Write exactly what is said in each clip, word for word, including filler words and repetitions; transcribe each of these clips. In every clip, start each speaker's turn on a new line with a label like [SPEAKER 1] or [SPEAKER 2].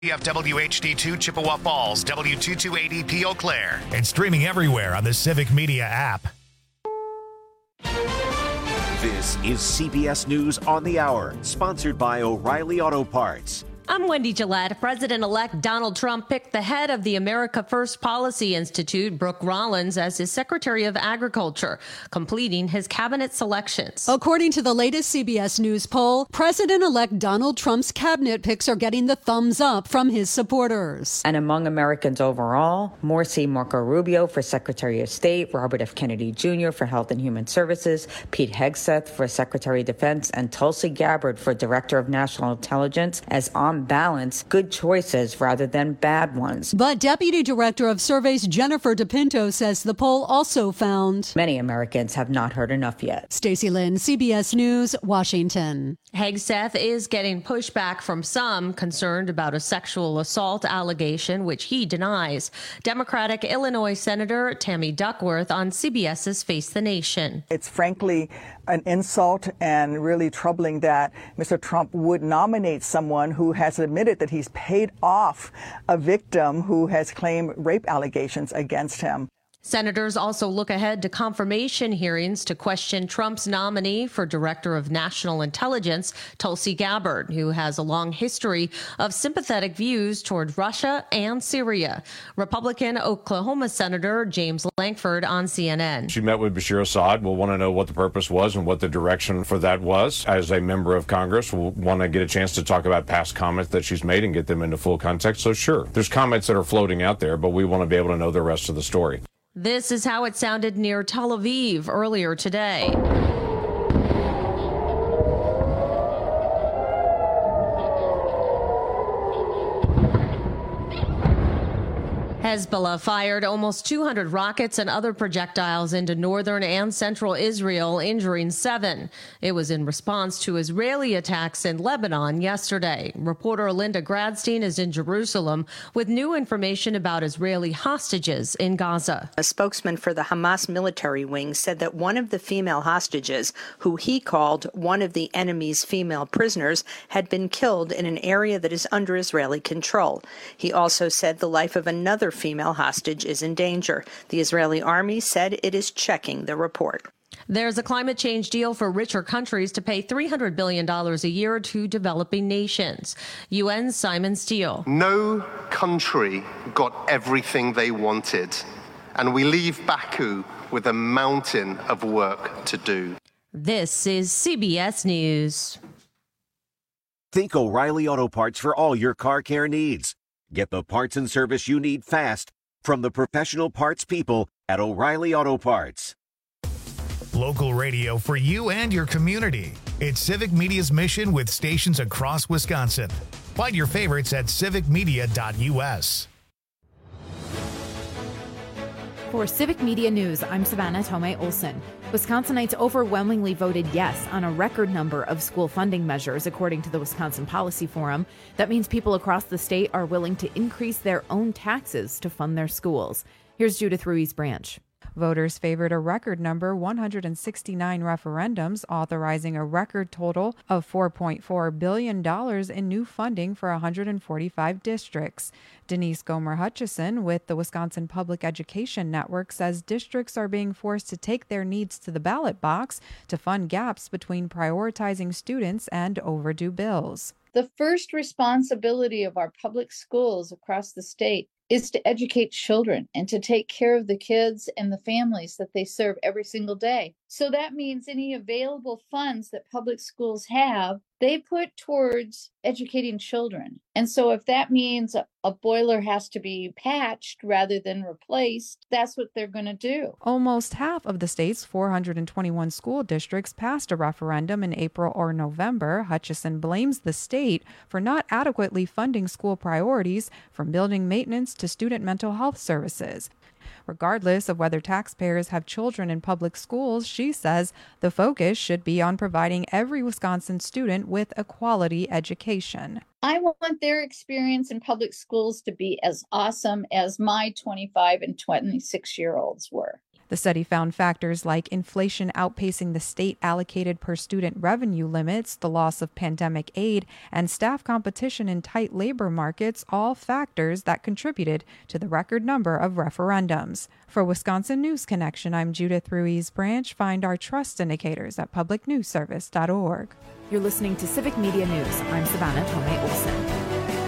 [SPEAKER 1] You have W H D two Chippewa Falls, W two two eight zero P Eau Claire, and streaming everywhere on the Civic Media app.
[SPEAKER 2] This is C B S News on the Hour, sponsored by O'Reilly Auto Parts.
[SPEAKER 3] I'm Wendy Gillette. President-elect Donald Trump picked the head of the America First Policy Institute, Brooke Rollins, as his Secretary of Agriculture, completing his cabinet selections.
[SPEAKER 4] According to the latest C B S News poll, President-elect Donald Trump's cabinet picks are getting the thumbs up from his supporters.
[SPEAKER 5] And among Americans overall, more see Marco Rubio for Secretary of State, Robert F. Kennedy Junior for Health and Human Services, Pete Hegseth for Secretary of Defense, and Tulsi Gabbard for Director of National Intelligence as on balance, good choices rather than bad ones.
[SPEAKER 4] But Deputy Director of Surveys Jennifer DePinto says the poll also found
[SPEAKER 5] many Americans have not heard enough yet.
[SPEAKER 4] Stacey Lynn, C B S News, Washington.
[SPEAKER 3] Hegseth is getting pushback from some concerned about a sexual assault allegation, which he denies. Democratic Illinois Senator Tammy Duckworth on CBS's Face the Nation.
[SPEAKER 6] It's frankly an insult and really troubling that Mister Trump would nominate someone who has admitted that he's paid off a victim who has claimed rape allegations against him.
[SPEAKER 3] Senators also look ahead to confirmation hearings to question Trump's nominee for Director of National Intelligence, Tulsi Gabbard, who has a long history of sympathetic views toward Russia and Syria. Republican Oklahoma Senator James Lankford on C N N.
[SPEAKER 7] She met with Bashir Assad. We'll want to know what the purpose was and what the direction for that was. As a member of Congress, we'll want to get a chance to talk about past comments that she's made and get them into full context. So sure, there's comments that are floating out there, but we want to be able to know the rest of the story.
[SPEAKER 3] This is how it sounded near Tel Aviv earlier today. Hezbollah fired almost two hundred rockets and other projectiles into northern and central Israel, injuring seven. It was in response to Israeli attacks in Lebanon yesterday. Reporter Linda Gradstein is in Jerusalem with new information about Israeli hostages in Gaza.
[SPEAKER 8] A spokesman for the Hamas military wing said that one of the female hostages, who he called one of the enemy's female prisoners, had been killed in an area that is under Israeli control. He also said the life of another female hostage is in danger. The Israeli army said it is checking the report.
[SPEAKER 3] There's a climate change deal for richer countries to pay three hundred billion dollars a year to developing nations. U N's Simon Steele.
[SPEAKER 9] No country got everything they wanted, and we leave Baku with a mountain of work to do.
[SPEAKER 3] This is C B S News.
[SPEAKER 2] Think O'Reilly Auto Parts for all your car care needs. Get the parts and service you need fast from the professional parts people at O'Reilly Auto Parts.
[SPEAKER 1] Local radio for you and your community. It's Civic Media's mission with stations across Wisconsin. Find your favorites at civic media dot U S.
[SPEAKER 10] For Civic Media News, I'm Savannah Tomei Olson. Wisconsinites overwhelmingly voted yes on a record number of school funding measures, according to the Wisconsin Policy Forum. That means people across the state are willing to increase their own taxes to fund their schools. Here's Judith Ruiz Branch.
[SPEAKER 11] Voters favored a record number, one hundred sixty-nine referendums, authorizing a record total of four point four billion dollars in new funding for one hundred forty-five districts. Denise Gomer-Hutchison with the Wisconsin Public Education Network says districts are being forced to take their needs to the ballot box to fund gaps between prioritizing students and overdue bills.
[SPEAKER 12] The first responsibility of our public schools across the state is to educate children and to take care of the kids and the families that they serve every single day. So that means any available funds that public schools have, they put towards educating children. And so if that means a, a boiler has to be patched rather than replaced, that's what they're going to do.
[SPEAKER 11] Almost half of the state's four hundred twenty-one school districts passed a referendum in April or November. Hutchison blames the state for not adequately funding school priorities, from building maintenance to student mental health services. Regardless of whether taxpayers have children in public schools, she says the focus should be on providing every Wisconsin student with a quality education.
[SPEAKER 12] I want their experience in public schools to be as awesome as my twenty-five and twenty-six year olds were.
[SPEAKER 11] The study found factors like inflation outpacing the state allocated per student revenue limits, the loss of pandemic aid, and staff competition in tight labor markets, all factors that contributed to the record number of referendums. For Wisconsin News Connection, I'm Judith Ruiz Branch. Find our trust indicators at public news service dot org.
[SPEAKER 10] You're listening to Civic Media News. I'm Savannah Tomei Olson.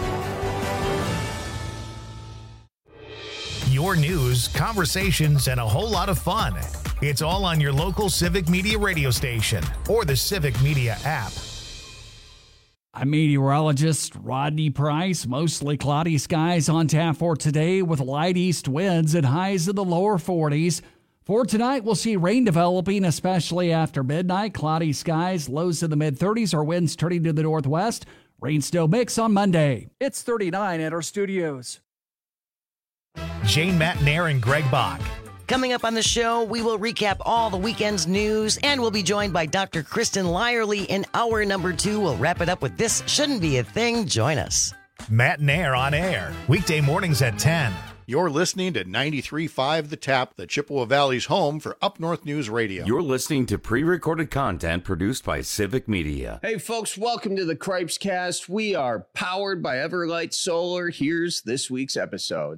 [SPEAKER 1] Your news, conversations, and a whole lot of fun. It's all on your local Civic Media radio station or the Civic Media app.
[SPEAKER 13] I'm meteorologist Rodney Price. Mostly cloudy skies on tap for today with light east winds and highs in the lower forties. For tonight, we'll see rain developing, especially after midnight. Cloudy skies, lows in the mid-thirties, or winds turning to the northwest. Rain still mix on Monday.
[SPEAKER 14] It's thirty-nine at our studios.
[SPEAKER 1] Jane Matnair and Greg Bach.
[SPEAKER 15] Coming up on the show, we will recap all the weekend's news, and we'll be joined by Doctor Kristen Lyerly in hour number two. We'll wrap it up with This Shouldn't Be a Thing. Join us.
[SPEAKER 1] Matnair on air, weekday mornings at ten.
[SPEAKER 16] You're listening to ninety-three point five The Tap, the Chippewa Valley's home for Up North News Radio.
[SPEAKER 17] You're listening to pre-recorded content produced by Civic Media.
[SPEAKER 18] Hey, folks, welcome to the Cripes Cast. We are powered by Everlight Solar. Here's this week's episode.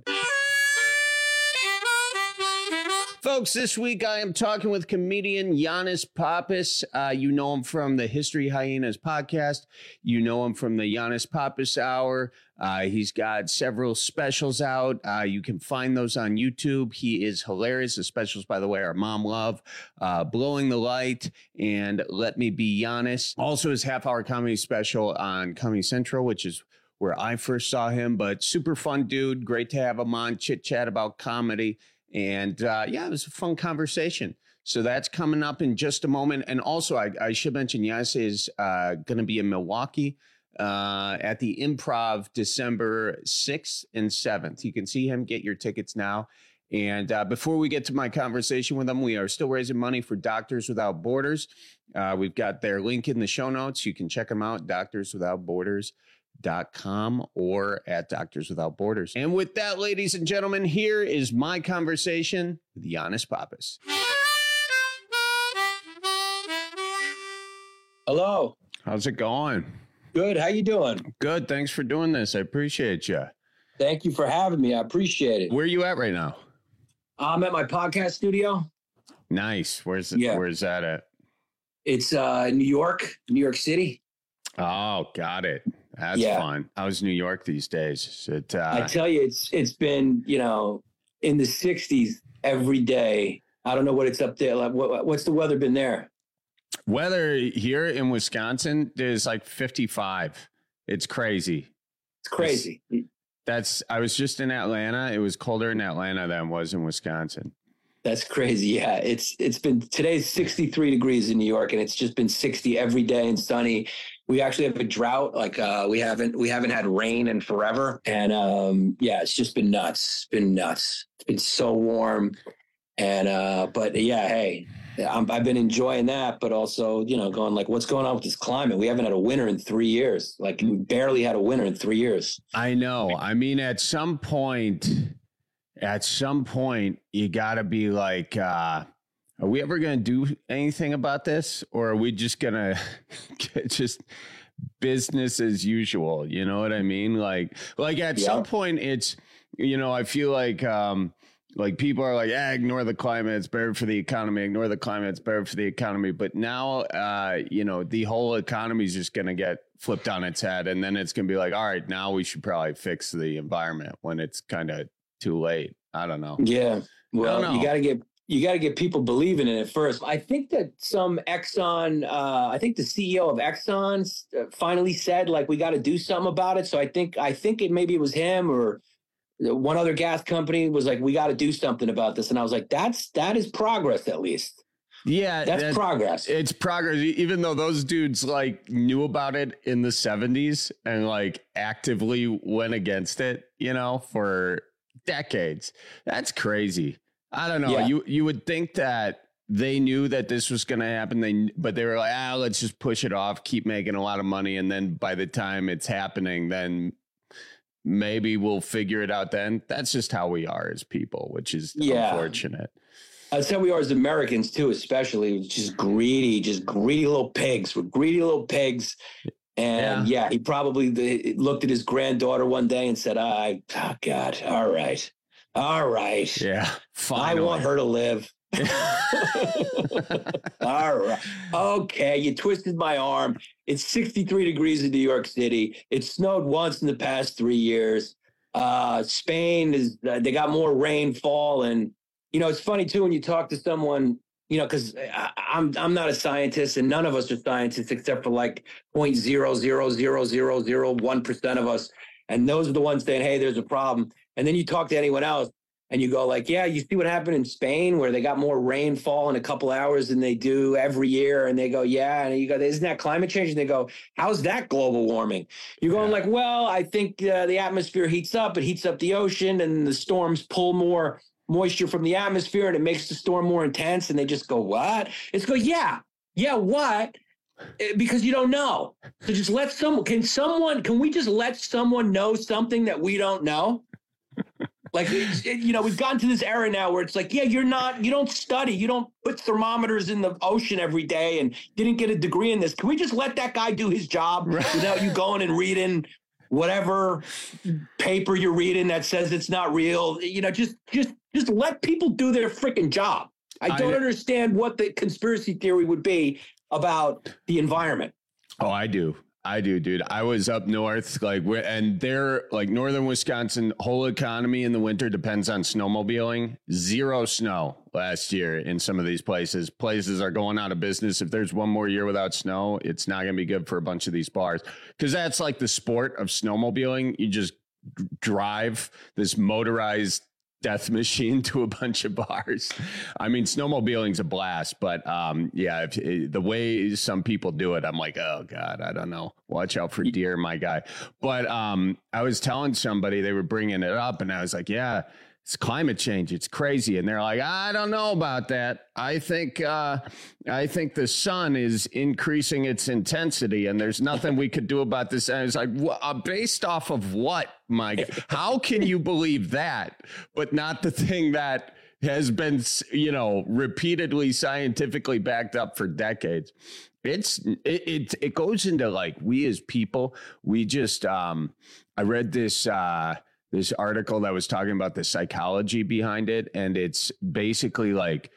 [SPEAKER 18] Folks, this week I am talking with comedian Yannis Pappas. Uh, you know him from the History Hyenas podcast. You know him from the Yannis Pappas Hour. Uh, he's got several specials out. Uh, you can find those on YouTube. He is hilarious. The specials, by the way, are Mom Love, uh, Blowing the Light, and Let Me Be Yannis. Also his half-hour comedy special on Comedy Central, which is where I first saw him. But super fun dude. Great to have him on, chit-chat about comedy. And uh, yeah, it was a fun conversation. So that's coming up in just a moment. And also, I, I should mention, Yannis is uh, going to be in Milwaukee uh, at the Improv December sixth and seventh. You can see him. Get your tickets now. And uh, before we get to my conversation with him, we are still raising money for Doctors Without Borders. Uh, we've got their link in the show notes. You can check them out, Doctors Without Borders. Dot com or at Doctors Without Borders. And with that, ladies and gentlemen, here is my conversation with Yannis Pappas.
[SPEAKER 19] Hello.
[SPEAKER 18] How's it going?
[SPEAKER 19] Good. How you doing?
[SPEAKER 18] Good. Thanks for doing this. I appreciate you.
[SPEAKER 19] Thank you for having me. I appreciate it.
[SPEAKER 18] Where are you at right now?
[SPEAKER 19] I'm at my podcast studio.
[SPEAKER 18] Nice. Where's it?
[SPEAKER 19] Yeah.
[SPEAKER 18] Where's that at?
[SPEAKER 19] It's uh, New York, New York City.
[SPEAKER 18] Oh, got it. That's
[SPEAKER 19] yeah.
[SPEAKER 18] fun. How's New York these days? It, uh...
[SPEAKER 19] I tell you, it's it's been, you know, in the sixties every day. I don't know what it's up there. Like, what, what's the weather been there?
[SPEAKER 18] Weather here in Wisconsin is like fifty-five. It's crazy.
[SPEAKER 19] It's crazy.
[SPEAKER 18] It's, that's. I was just in Atlanta. It was colder in Atlanta than it was in Wisconsin.
[SPEAKER 19] That's crazy. Yeah, it's it's been today's sixty-three degrees in New York, and it's just been sixty every day and sunny. We actually have a drought. Like uh, we haven't we haven't had rain in forever, and um, yeah, it's just been nuts. It's been nuts. It's been so warm, and uh, but yeah, hey, I'm, I've been enjoying that, but also you know going like, what's going on with this climate? We haven't had a winter in three years. Like we barely had a winter in three years.
[SPEAKER 18] I know. I mean, at some point, at some point, you got to be like. Uh, Are we ever going to do anything about this, or are we just going to just business as usual? You know what I mean? Like, like at yeah. some point it's, you know, I feel like, um, like people are like, ah, ignore the climate. It's better for the economy. Ignore the climate. It's better for the economy. But now, uh, you know, the whole economy is just going to get flipped on its head. And then it's going to be like, all right, now we should probably fix the environment when it's kind of too late. I don't know.
[SPEAKER 19] Yeah. Well, you got to get, You got to get people believing in it first. I think that some Exxon, uh, I think the C E O of Exxon finally said, like, we got to do something about it. So I think I think it maybe it was him or one other gas company was like, we got to do something about this. And I was like, that's that is progress, at least.
[SPEAKER 18] Yeah,
[SPEAKER 19] that's
[SPEAKER 18] that,
[SPEAKER 19] progress.
[SPEAKER 18] It's progress, even though those dudes like knew about it in the seventies and like actively went against it, you know, for decades. That's crazy. I don't know. Yeah. You you would think that they knew that this was going to happen. They but they were like, ah, let's just push it off, keep making a lot of money, and then by the time it's happening, then maybe we'll figure it out. Then that's just how we are as people, which is yeah. unfortunate.
[SPEAKER 19] That's how we are as Americans too, especially just greedy, just greedy little pigs. We're greedy little pigs. And yeah, yeah he probably the, looked at his granddaughter one day and said, I, oh God, all right. All right.
[SPEAKER 18] Yeah. Finally.
[SPEAKER 19] I want her to live. All right. Okay. You twisted my arm. It's sixty-three degrees in New York City. It snowed once in the past three years. Uh, Spain is, uh, they got more rainfall. And, you know, it's funny too, when you talk to someone, you know, cause I, I'm, I'm not a scientist and none of us are scientists except for like zero point zero zero zero zero zero one percent of us. And those are the ones saying, hey, there's a problem. And then you talk to anyone else and you go like, yeah, you see what happened in Spain where they got more rainfall in a couple hours than they do every year. And they go, yeah. And you go, isn't that climate change? And they go, how's that global warming? You're going like, well, I think uh, the atmosphere heats up, it heats up the ocean and the storms pull more moisture from the atmosphere and it makes the storm more intense. And they just go, what? It's go, yeah, yeah, what? Because you don't know. So just let someone, can someone, can we just let someone know something that we don't know? Like, it, you know, we've gotten to this era now where it's like, yeah, you're not, you don't study, you don't put thermometers in the ocean every day and didn't get a degree in this. Can we just let that guy do his job right. without you going and reading whatever paper you're reading that says it's not real? You know, just, just, just let people do their freaking job. I don't I, understand what the conspiracy theory would be about the environment.
[SPEAKER 18] Oh, I do. I do, dude. I was up north, like, and they're like northern Wisconsin, whole economy in the winter depends on snowmobiling. Zero snow last year in some of these places. Places are going out of business. If there's one more year without snow, it's not going to be good for a bunch of these bars because that's like the sport of snowmobiling. You just drive this motorized death machine to a bunch of bars. I mean, snowmobiling's a blast, but um, yeah, if, if, the way some people do it, I'm like, oh God, I don't know. Watch out for deer, my guy. But um, I was telling somebody, they were bringing it up, and I was like, yeah, it's climate change. It's crazy. And they're like, I don't know about that. I think uh, I think the sun is increasing its intensity and there's nothing we could do about this. And I was like, well, uh, based off of what, Mike? How can you believe that, but not the thing that has been, you know, repeatedly scientifically backed up for decades? It's it it, it goes into like we as people, we just um, I read this uh this article that was talking about the psychology behind it. And it's basically like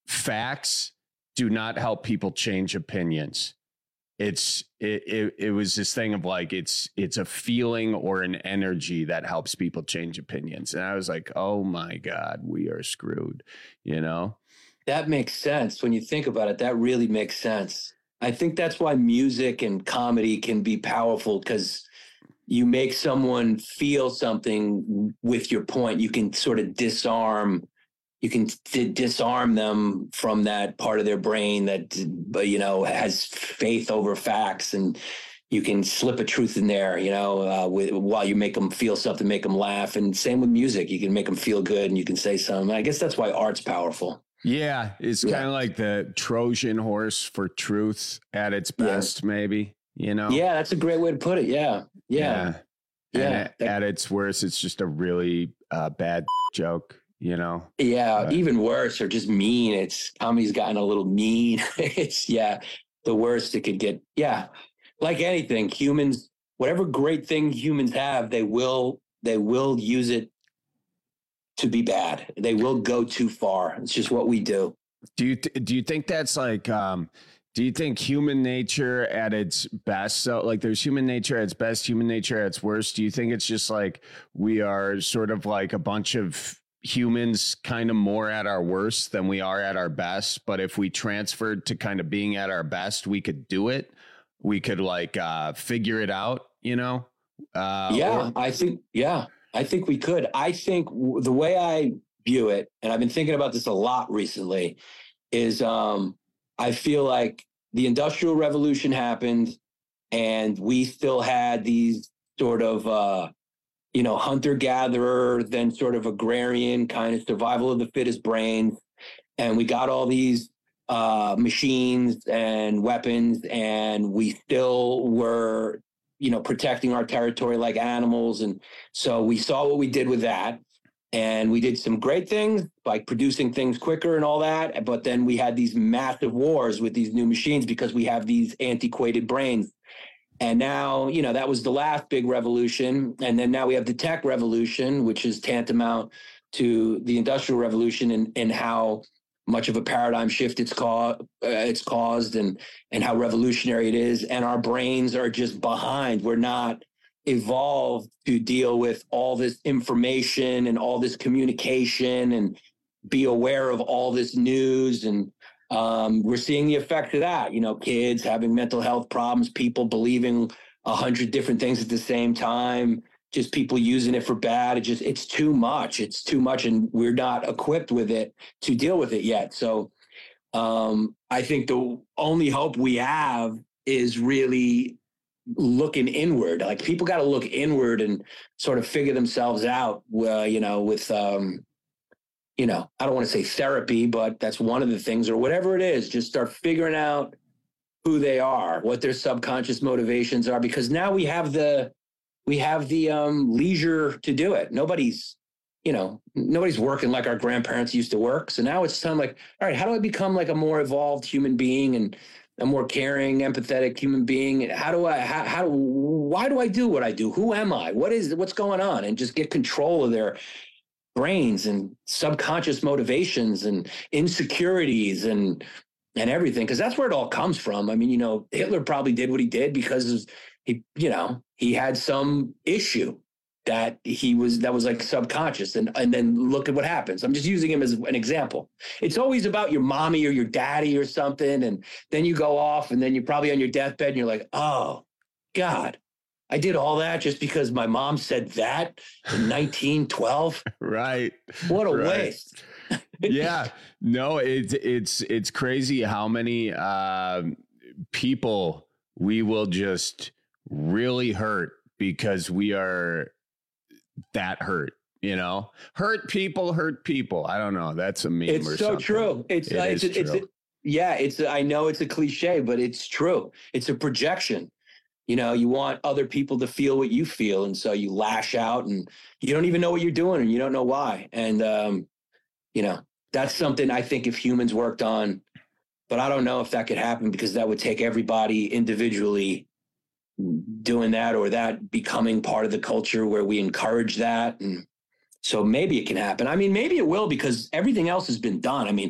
[SPEAKER 18] facts do not help people change opinions. It's it, it, it was this thing of like, it's it's a feeling or an energy that helps people change opinions. And I was like, oh my God, we are screwed. You know,
[SPEAKER 19] that makes sense. When you think about it, that really makes sense. I think that's why music and comedy can be powerful, because you make someone feel something with your point. You can sort of disarm, you can d- disarm them from that part of their brain that, you know, has faith over facts, and you can slip a truth in there, you know, uh, with, while you make them feel something, make them laugh. And same with music, you can make them feel good and you can say something. I guess that's why art's powerful.
[SPEAKER 18] Yeah. It's yeah. kind of like the Trojan horse for truth at its best, yeah. maybe, you know?
[SPEAKER 19] Yeah. That's a great way to put it. Yeah. Yeah.
[SPEAKER 18] Yeah.
[SPEAKER 19] yeah.
[SPEAKER 18] At, at its worst, it's just a really uh, bad joke, you know?
[SPEAKER 19] Yeah.
[SPEAKER 18] But,
[SPEAKER 19] even worse, or just mean. It's comedy's gotten a little mean. It's yeah. The worst it could get. Yeah. Like anything, humans, whatever great thing humans have, they will, they will use it to be bad. They will go too far. It's just what we do.
[SPEAKER 18] Do you, th- do you think that's like, um, do you think human nature at its best? So like there's human nature at its best, human nature at its worst. Do you think it's just like we are sort of like a bunch of humans kind of more at our worst than we are at our best? But if we transferred to kind of being at our best, we could do it. We could like uh, figure it out, you know? Uh,
[SPEAKER 19] yeah,
[SPEAKER 18] or-
[SPEAKER 19] I think, yeah, I think we could. I think w- the way I view it, and I've been thinking about this a lot recently, is um, I feel like the Industrial Revolution happened and we still had these sort of, uh, you know, hunter-gatherer, then sort of agrarian kind of survival of the fittest brains. And we got all these uh, machines and weapons, and we still were, you know, protecting our territory like animals. And so we saw what we did with that. And we did some great things, like producing things quicker and all that. But then we had these massive wars with these new machines because we have these antiquated brains. And now, you know, that was the last big revolution. And then now we have the tech revolution, which is tantamount to the industrial revolution, and, and how much of a paradigm shift it's caused, uh, it's caused and, and how revolutionary it is. And our brains are just behind. We're not evolved to deal with all this information and all this communication and be aware of all this news. And um, we're seeing the effect of that, you know, kids having mental health problems, people believing a hundred different things at the same time, just people using it for bad. It just, it's too much. It's too much. And we're not equipped with it to deal with it yet. So um, I think the only hope we have is really looking inward. Like, people got to look inward and sort of figure themselves out, uh, you know, with, um, you know, I don't want to say therapy, but that's one of the things, or whatever it is, just start figuring out who they are, what their subconscious motivations are, because now we have the, we have the um, leisure to do it. Nobody's, you know, nobody's working like our grandparents used to work. So now it's time, like, all right, how do I become like a more evolved human being and a more caring, empathetic human being? How do I, how, how, why do I do what I do? Who am I? What is, what's going on? And just get control of their brains and subconscious motivations and insecurities and, and everything. Cause that's where it all comes from. I mean, you know, Hitler probably did what he did because he, you know, he had some issue that he was, that was like subconscious. And, and then look at what happens. I'm just using him as an example. It's always about your mommy or your daddy or something. And then you go off and then you're probably on your deathbed and you're like, oh God, I did all that just because my mom said that in nineteen twelve.
[SPEAKER 18] Right.
[SPEAKER 19] What a
[SPEAKER 18] right.
[SPEAKER 19] waste.
[SPEAKER 18] Yeah, no, it's, it's, it's crazy how many uh, people we will just really hurt because we are that hurt, you know, hurt people, hurt people. I don't know. That's a meme.
[SPEAKER 19] It's
[SPEAKER 18] or
[SPEAKER 19] so
[SPEAKER 18] something.
[SPEAKER 19] true. It's,
[SPEAKER 18] it
[SPEAKER 19] uh, it's,
[SPEAKER 18] is
[SPEAKER 19] it's,
[SPEAKER 18] true.
[SPEAKER 19] it's, yeah, it's, I know it's a cliche, but it's true. It's a projection. You know, you want other people to feel what you feel. And so you lash out and you don't even know what you're doing and you don't know why. And, um, you know, that's something I think if humans worked on, but I don't know if that could happen because that would take everybody individually doing that, or that becoming part of the culture where we encourage that. And so maybe it can happen. I mean, maybe it will, because everything else has been done. I mean,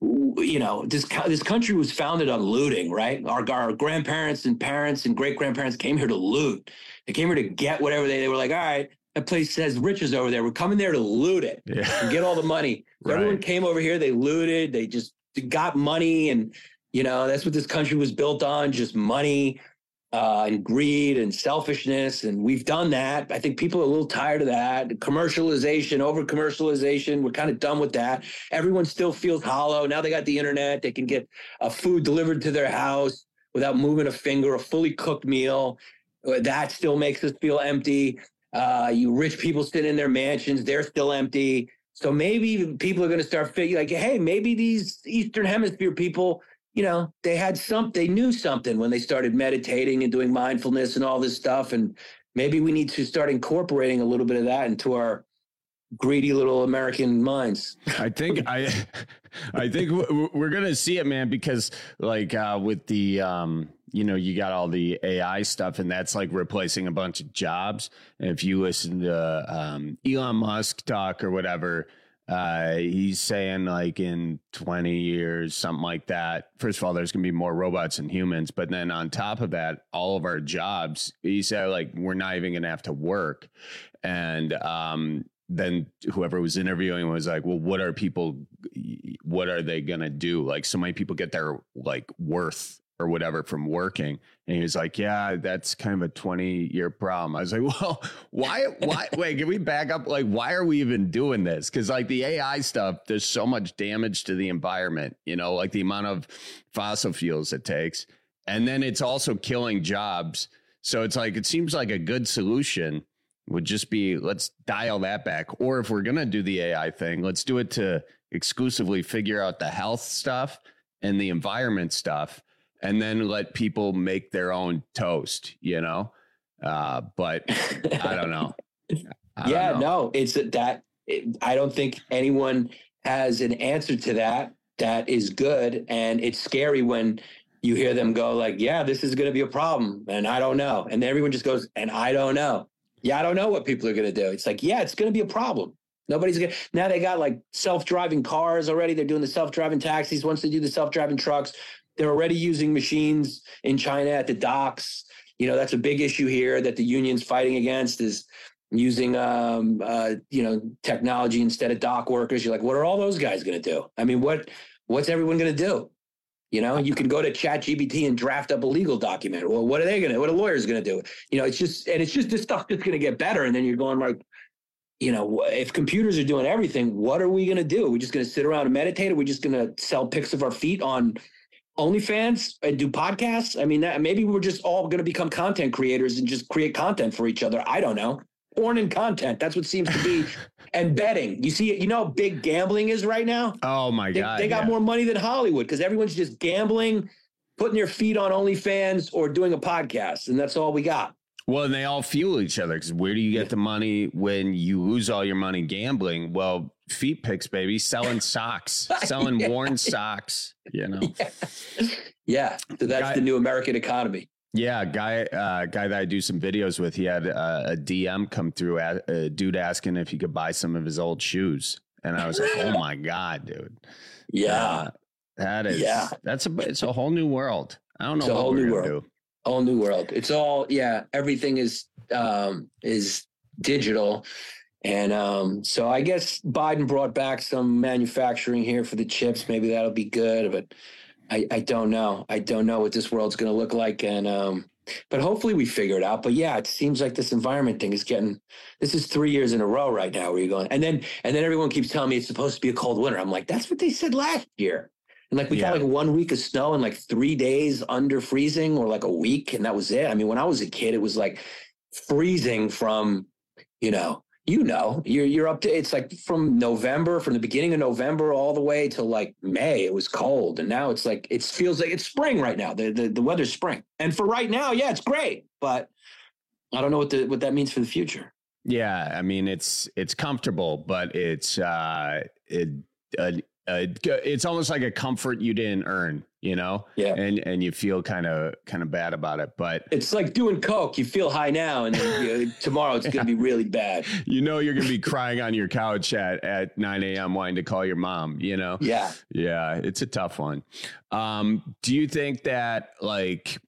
[SPEAKER 19] you know, this this country was founded on looting, right? Our, our grandparents and parents and great-grandparents came here to loot. They came here to get whatever they, they were like, all right, that place says riches over there. We're coming there to loot it
[SPEAKER 18] yeah.
[SPEAKER 19] and get all the money. So
[SPEAKER 18] right.
[SPEAKER 19] Everyone came over here, they looted, they just got money. And, you know, that's what this country was built on, just money uh, and greed and selfishness. And we've done that. I think people are a little tired of that. Commercialization, over commercialization. We're kind of done with that. Everyone still feels hollow. Now they got the internet. They can get a food delivered to their house without moving a finger, a fully cooked meal. That still makes us feel empty. Uh, you rich people sit in their mansions. They're still empty. So maybe people are going to start figuring like, hey, maybe these Eastern Hemisphere people, you know, they had some, they knew something when they started meditating and doing mindfulness and all this stuff. And maybe we need to start incorporating a little bit of that into our greedy little American minds.
[SPEAKER 18] I think I, I think we're going to see it, man, because like uh, with the, um, you know, you got all the A I stuff and that's like replacing a bunch of jobs. And if you listen to um, Elon Musk talk or whatever, Uh, he's saying like in twenty years, something like that. First of all, there's going to be more robots than humans. But then on top of that, all of our jobs, he said like we're not even going to have to work. And um, then whoever was interviewing was like, well, what are people, what are they going to do? Like so many people get their like worth or whatever from working. And he was like, yeah, that's kind of a twenty year problem. I was like, well, why, why, wait, can we back up? Like, why are we even doing this? Cause like the A I stuff, there's so much damage to the environment, you know, like the amount of fossil fuels it takes. And then it's also killing jobs. So it's like, it seems like a good solution would just be, let's dial that back. Or if we're going to do the A I thing, let's do it to exclusively figure out the health stuff and the environment stuff. And then let people make their own toast, you know? Uh, but I don't know. I
[SPEAKER 19] yeah,
[SPEAKER 18] don't know.
[SPEAKER 19] no, it's that it, I don't think anyone has an answer to that that is good. And it's scary when you hear them go like, yeah, this is going to be a problem. And I don't know. And everyone just goes, and I don't know. Yeah, I don't know what people are going to do. It's like, yeah, it's going to be a problem. Nobody's going to. Now they got like self-driving cars already. They're doing the self-driving taxis. Once they do the self-driving trucks, they're already using machines in China at the docks. You know, that's a big issue here that the union's fighting against, is using, um, uh, you know, technology instead of dock workers. You're like, what are all those guys going to do? I mean, what what's everyone going to do? You know, you can go to ChatGPT and draft up a legal document. Well, what are they going to, what are lawyers going to do? You know, it's just, and it's just this stuff that's going to get better. And then you're going like, you know, if computers are doing everything, what are we going to do? Are we just going to sit around and meditate? Are we just going to sell pics of our feet on OnlyFans and do podcasts? I mean, that, maybe we're just all going to become content creators and just create content for each other. I don't know. Porn and content. That's what seems to be. And betting. You see, you know how big gambling is right now?
[SPEAKER 18] Oh, my
[SPEAKER 19] they,
[SPEAKER 18] God.
[SPEAKER 19] They got
[SPEAKER 18] yeah.
[SPEAKER 19] more money than Hollywood because everyone's just gambling, putting their feet on OnlyFans or doing a podcast. And that's all we got.
[SPEAKER 18] Well, and they all fuel each other, because where do you get yeah. the money when you lose all your money gambling? Well, feet pics, baby, selling socks, selling yeah. worn socks, you know?
[SPEAKER 19] Yeah. yeah. So that's guy, the new American economy.
[SPEAKER 18] Yeah. Guy, uh, guy that I do some videos with, he had uh, a D M come through, a, a dude asking if he could buy some of his old shoes. And I was like, oh my God, dude.
[SPEAKER 19] Yeah.
[SPEAKER 18] Uh, that is, yeah. that's a, it's a whole new world. I don't know
[SPEAKER 19] it's
[SPEAKER 18] what
[SPEAKER 19] a whole
[SPEAKER 18] we're
[SPEAKER 19] new
[SPEAKER 18] gonna
[SPEAKER 19] world.
[SPEAKER 18] do.
[SPEAKER 19] Whole new world. It's all, yeah, everything is um, is digital. And um, so I guess Biden brought back some manufacturing here for the chips. Maybe that'll be good, but I, I don't know. I don't know what this world's going to look like. And um, but hopefully we figure it out. But yeah, it seems like this environment thing is getting, this is three years in a row right now where you're going. And then, and then everyone keeps telling me it's supposed to be a cold winter. I'm like, that's what they said last year. And like we yeah. got like one week of snow and like three days under freezing, or like a week, and that was it. I mean, when I was a kid, it was like freezing from, you know, you know, you're you're up to, it's like from November, from the beginning of November all the way till like May, it was cold. And now it's like, it feels like it's spring right now. The the, the weather's spring. And for right now, yeah, it's great. But I don't know what the what that means for the future.
[SPEAKER 18] Yeah, I mean, it's it's comfortable, but it's uh it uh, Uh, it's almost like a comfort you didn't earn, you know?
[SPEAKER 19] Yeah.
[SPEAKER 18] And and you feel kind of kind of bad about it. But
[SPEAKER 19] it's like doing coke. You feel high now, and then you know, tomorrow it's going to be really bad.
[SPEAKER 18] You know, you're going to be crying on your couch at, at nine a.m. wanting to call your mom, you know?
[SPEAKER 19] Yeah.
[SPEAKER 18] Yeah. It's a tough one. Um, do you think that, like,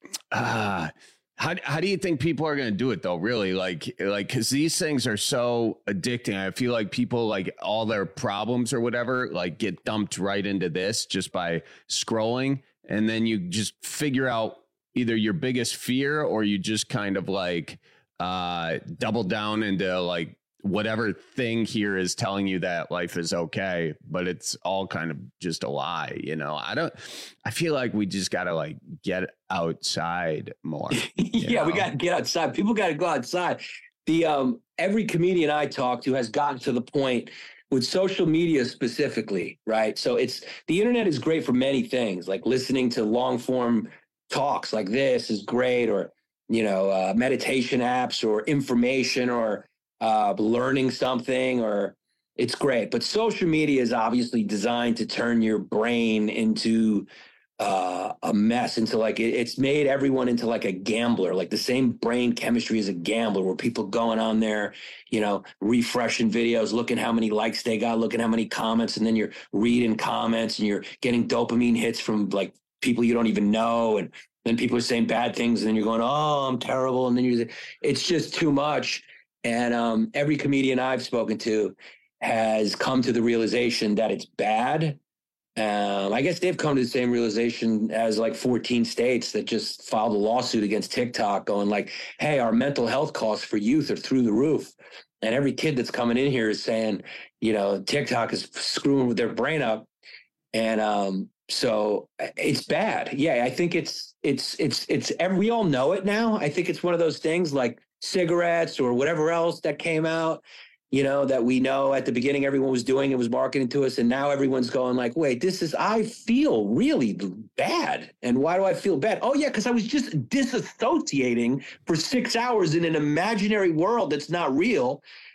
[SPEAKER 18] uh, How how do you think people are going to do it though? Really, like like because these things are so addicting. I feel like people, like, all their problems or whatever, like, get dumped right into this just by scrolling, and then you just figure out either your biggest fear, or you just kind of like uh, double down into like whatever thing here is telling you that life is okay, but it's all kind of just a lie. You know, I don't, I feel like we just got to like get outside more.
[SPEAKER 19] yeah,
[SPEAKER 18] know?
[SPEAKER 19] we got to get outside. People got to go outside. The, um, every comedian I talk to has gotten to the point with social media specifically, right? So it's, the internet is great for many things, like listening to long form talks like this is great, or, you know, uh, meditation apps, or information, or, Uh, learning something, or it's great. But social media is obviously designed to turn your brain into uh, a mess, into like, it, it's made everyone into like a gambler, like the same brain chemistry as a gambler, where people going on there, you know, refreshing videos, looking how many likes they got, looking how many comments, and then you're reading comments and you're getting dopamine hits from like people you don't even know. And then people are saying bad things, and then you're going, oh, I'm terrible. And then you're, it's just too much. And um, every comedian I've spoken to has come to the realization that it's bad. Um, I guess they've come to the same realization as like fourteen states that just filed a lawsuit against TikTok, going like, hey, our mental health costs for youth are through the roof. And every kid that's coming in here is saying, you know, TikTok is screwing with their brain up. And um, so it's bad. Yeah, I think it's, it's, it's, it's, we all know it now. I think it's one of those things like cigarettes or whatever else that came out, you know, that we know at the beginning everyone was doing, it was marketing to us. And now everyone's going like, wait, this is, I feel really bad. And why do I feel bad? Oh yeah, because I was just disassociating for six hours in an imaginary world that's not real.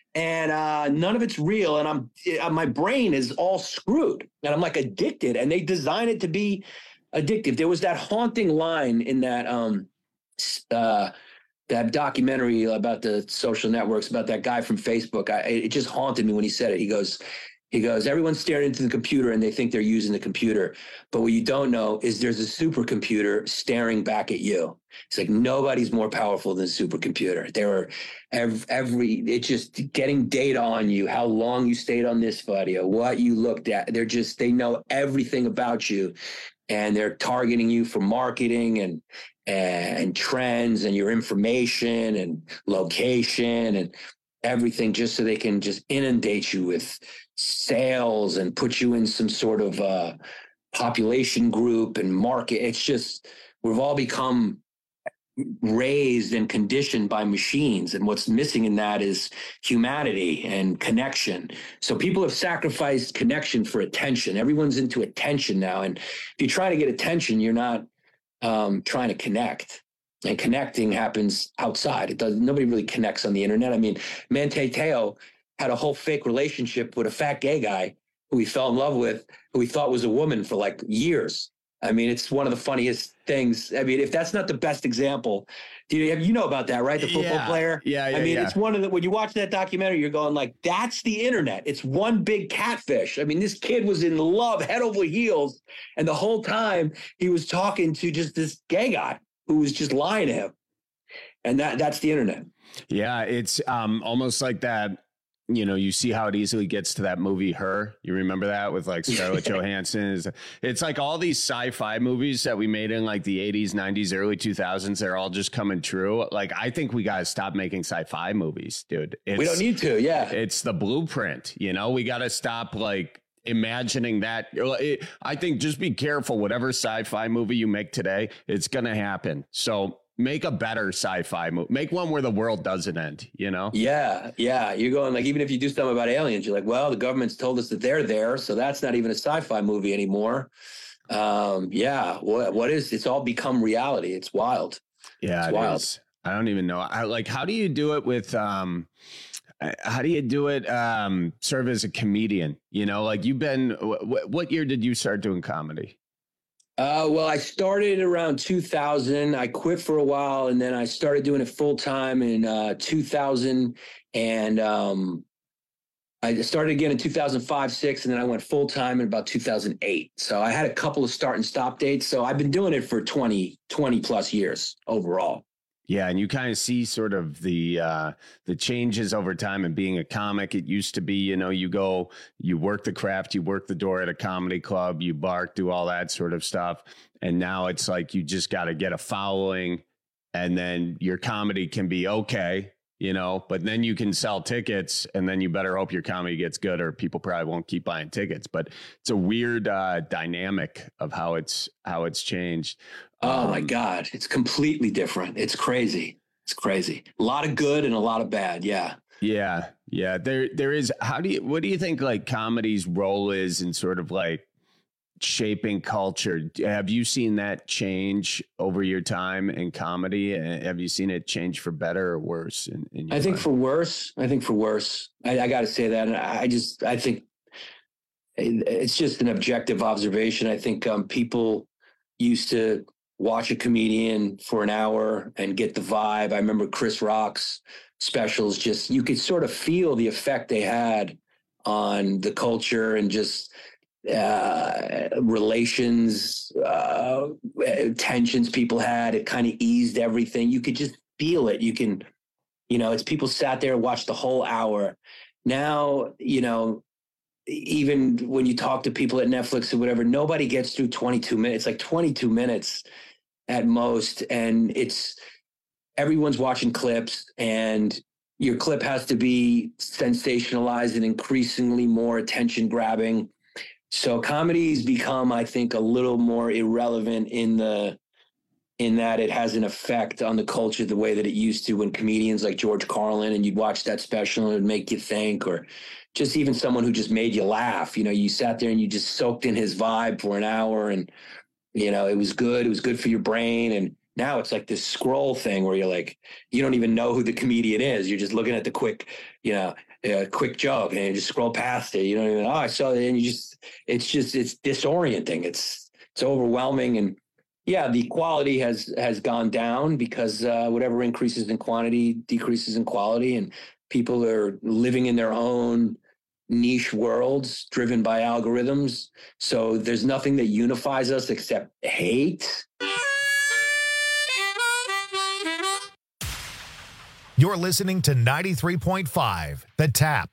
[SPEAKER 19] and uh, none of it's real. And I'm uh, my brain is all screwed, and I'm like addicted. And they design it to be addictive. There was that haunting line in that um, uh, that documentary about the social networks, about that guy from Facebook. I, it just haunted me when he said it. He goes, he goes, everyone's staring into the computer and they think they're using the computer. But what you don't know is there's a supercomputer staring back at you. It's like nobody's more powerful than a supercomputer. There are every, every it's just getting data on you, how long you stayed on this video, what you looked at. They're just, they know everything about you. And they're targeting you for marketing and and trends and your information and location and everything, just so they can just inundate you with sales and put you in some sort of uh, population group and market. It's just, we've all become raised and conditioned by machines. And what's missing in that is humanity and connection. So people have sacrificed connection for attention. Everyone's into attention now. And if you're trying to get attention, you're not um, trying to connect. And connecting happens outside. It does. Nobody really connects on the internet. I mean, Manti Te'o had a whole fake relationship with a fat gay guy who he fell in love with, who he thought was a woman for like years. I mean, it's one of the funniest things. I mean, if that's not the best example, do you, you know about that, right? The football
[SPEAKER 18] yeah.
[SPEAKER 19] player.
[SPEAKER 18] Yeah, yeah.
[SPEAKER 19] I mean,
[SPEAKER 18] yeah.
[SPEAKER 19] it's one of the, when you watch that documentary, you're going like, that's the internet. It's one big catfish. I mean, this kid was in love head over heels. And the whole time he was talking to just this gay guy who was just lying to him. And that that's the internet.
[SPEAKER 18] Yeah. It's um, almost like that. You know, you see how it easily gets to that movie, Her. You remember that with like Scarlett Johansson? It's like all these sci-fi movies that we made in like the eighties, nineties, early two thousands. They're all just coming true. Like, I think we got to stop making sci-fi movies, dude. It's,
[SPEAKER 19] we don't need to. Yeah.
[SPEAKER 18] It's the blueprint. You know, we got to stop like imagining that. It, I think just be careful. Whatever sci-fi movie you make today, it's going to happen. So make a better sci-fi movie. Make one where the world doesn't end, you know?
[SPEAKER 19] Yeah, yeah. You're going like, even if you do something about aliens, you're like, well, the government's told us that they're there, so that's not even a sci-fi movie anymore. Um, yeah, what what is, it's all become reality. It's wild.
[SPEAKER 18] Yeah,
[SPEAKER 19] it's
[SPEAKER 18] it
[SPEAKER 19] wild.
[SPEAKER 18] Is. I don't even know. I, like, how do you do it with, um, how do you do it, um, serve as a comedian? You know, like you've been, wh- what year did you start doing comedy?
[SPEAKER 19] Uh, well, I started around two thousand. I quit for a while, and then I started doing it full time in uh, two thousand. And um, I started again in two thousand five, six, and then I went full time in about two thousand eight. So I had a couple of start and stop dates. So I've been doing it for twenty, twenty plus years overall.
[SPEAKER 18] Yeah, and you kind of see sort of the uh, the changes over time and being a comic. It used to be, you know, you go, you work the craft, you work the door at a comedy club, you bark, do all that sort of stuff. And now it's like you just got to get a following, and then your comedy can be okay, you know, but then you can sell tickets, and then you better hope your comedy gets good or people probably won't keep buying tickets. But it's a weird uh, dynamic of how it's how it's changed.
[SPEAKER 19] Oh
[SPEAKER 18] um,
[SPEAKER 19] my God. It's completely different. It's crazy. It's crazy. A lot of good and a lot of bad. Yeah.
[SPEAKER 18] Yeah. Yeah. There, there is. How do you, what do you think like comedy's role is in sort of like shaping culture? Have you seen that change over your time in comedy? Have you seen it change for better or worse? In, in your
[SPEAKER 19] I think
[SPEAKER 18] life?
[SPEAKER 19] for worse. I think for worse. I, I got to say that. And I just, I think it's just an objective observation. I think um, people used to watch a comedian for an hour and get the vibe. I remember Chris Rock's specials, just, you could sort of feel the effect they had on the culture and just uh, relations, uh, tensions people had. It kind of eased everything. You could just feel it. You can, you know, it's people sat there and watched the whole hour. Now, you know, even when you talk to people at Netflix or whatever, nobody gets through twenty-two minutes, like twenty-two minutes at most. And it's, everyone's watching clips, and your clip has to be sensationalized and increasingly more attention grabbing. So comedy's become, I think, a little more irrelevant in the, in that it has an effect on the culture the way that it used to when comedians like George Carlin, and you'd watch that special and it would make you think, or just even someone who just made you laugh. You know, you sat there and you just soaked in his vibe for an hour, and, you know, it was good. It was good for your brain. And now it's like this scroll thing where you're like, you don't even know who the comedian is. You're just looking at the quick, you know, a quick joke and you just scroll past it. You don't even, oh, I saw it. And you just, it's just, it's disorienting. It's, it's overwhelming. And yeah, the quality has, has gone down because uh, whatever increases in quantity decreases in quality, and people are living in their own niche worlds driven by algorithms. So there's nothing that unifies us except hate.
[SPEAKER 1] You're listening to ninety-three point five, The Tap.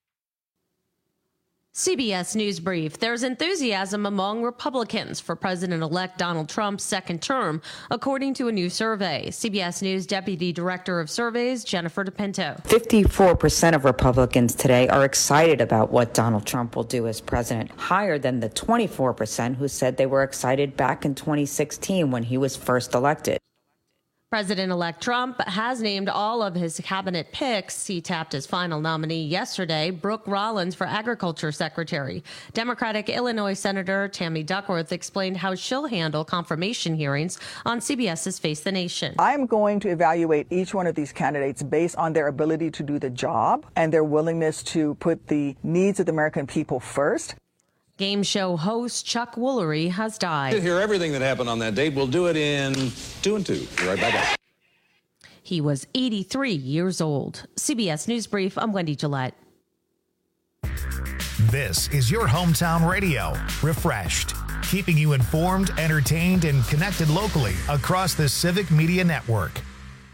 [SPEAKER 3] C B S News Brief. There's enthusiasm among Republicans for President-elect Donald Trump's second term, according to a new survey. C B S News Deputy Director of Surveys, Jennifer DePinto.
[SPEAKER 5] fifty-four percent of Republicans today are excited about what Donald Trump will do as president, higher than the twenty-four percent who said they were excited back in twenty sixteen when he was first elected.
[SPEAKER 3] President-elect Trump has named all of his cabinet picks. He tapped his final nominee yesterday, Brooke Rollins, for Agriculture Secretary. Democratic Illinois Senator Tammy Duckworth explained how she'll handle confirmation hearings on CBS's Face the Nation.
[SPEAKER 6] I'm going to evaluate each one of these candidates based on their ability to do the job and their willingness to put the needs of the American people first.
[SPEAKER 3] Game show host Chuck Woolery has died.
[SPEAKER 20] To hear everything that happened on that date, we'll do it in two and two. Be right back up.
[SPEAKER 3] He was eighty-three years old. C B S News Brief, I'm Wendy Gillette.
[SPEAKER 1] This is your hometown radio, refreshed, keeping you informed, entertained, and connected locally across the Civic Media Network.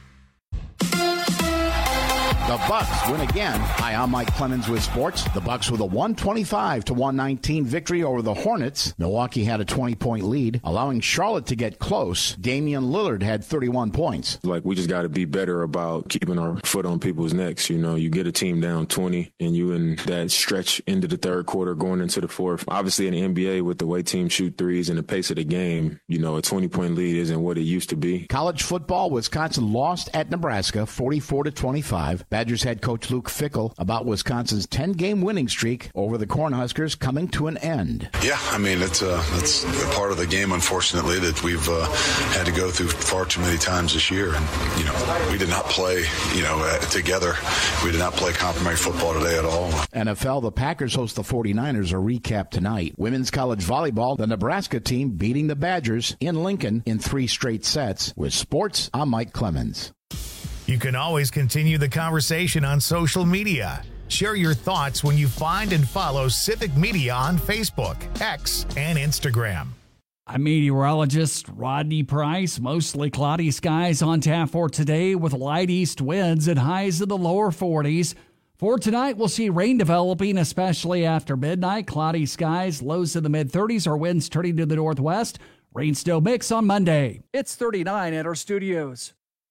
[SPEAKER 21] The Bucks win again. Hi, I'm Mike Clemens with sports. The Bucks with a one twenty-five to one nineteen victory over the Hornets. Milwaukee had a twenty-point lead, allowing Charlotte to get close. Damian Lillard had thirty-one points.
[SPEAKER 22] Like, we just got to be better about keeping our foot on people's necks. You know, you get a team down twenty, and you in that stretch into the third quarter going into the fourth. Obviously, in the N B A, with the way teams shoot threes and the pace of the game, you know, a twenty-point lead isn't what it used to be.
[SPEAKER 21] College football, Wisconsin lost at Nebraska forty-four to twenty-five. Badgers head coach Luke Fickell about Wisconsin's ten-game winning streak over the Cornhuskers coming to an end.
[SPEAKER 23] Yeah, I mean, it's a, it's a part of the game, unfortunately, that we've uh, had to go through far too many times this year. And, you know, we did not play, you know, uh, together. We did not play complimentary football today at all.
[SPEAKER 21] N F L, the Packers host the forty-niners. A recap tonight. Women's college volleyball, the Nebraska team beating the Badgers in Lincoln in three straight sets. With sports, I'm Mike Clemens.
[SPEAKER 1] You can always continue the conversation on social media. Share your thoughts when you find and follow Civic Media on Facebook, X, and Instagram.
[SPEAKER 13] I'm meteorologist Rodney Price. Mostly cloudy skies on tap for today with light east winds at highs in the lower forties. For tonight, we'll see rain developing, especially after midnight. Cloudy skies, lows in the mid-thirties, or winds turning to the northwest. Rain still mix on Monday.
[SPEAKER 14] It's thirty-nine at our studios.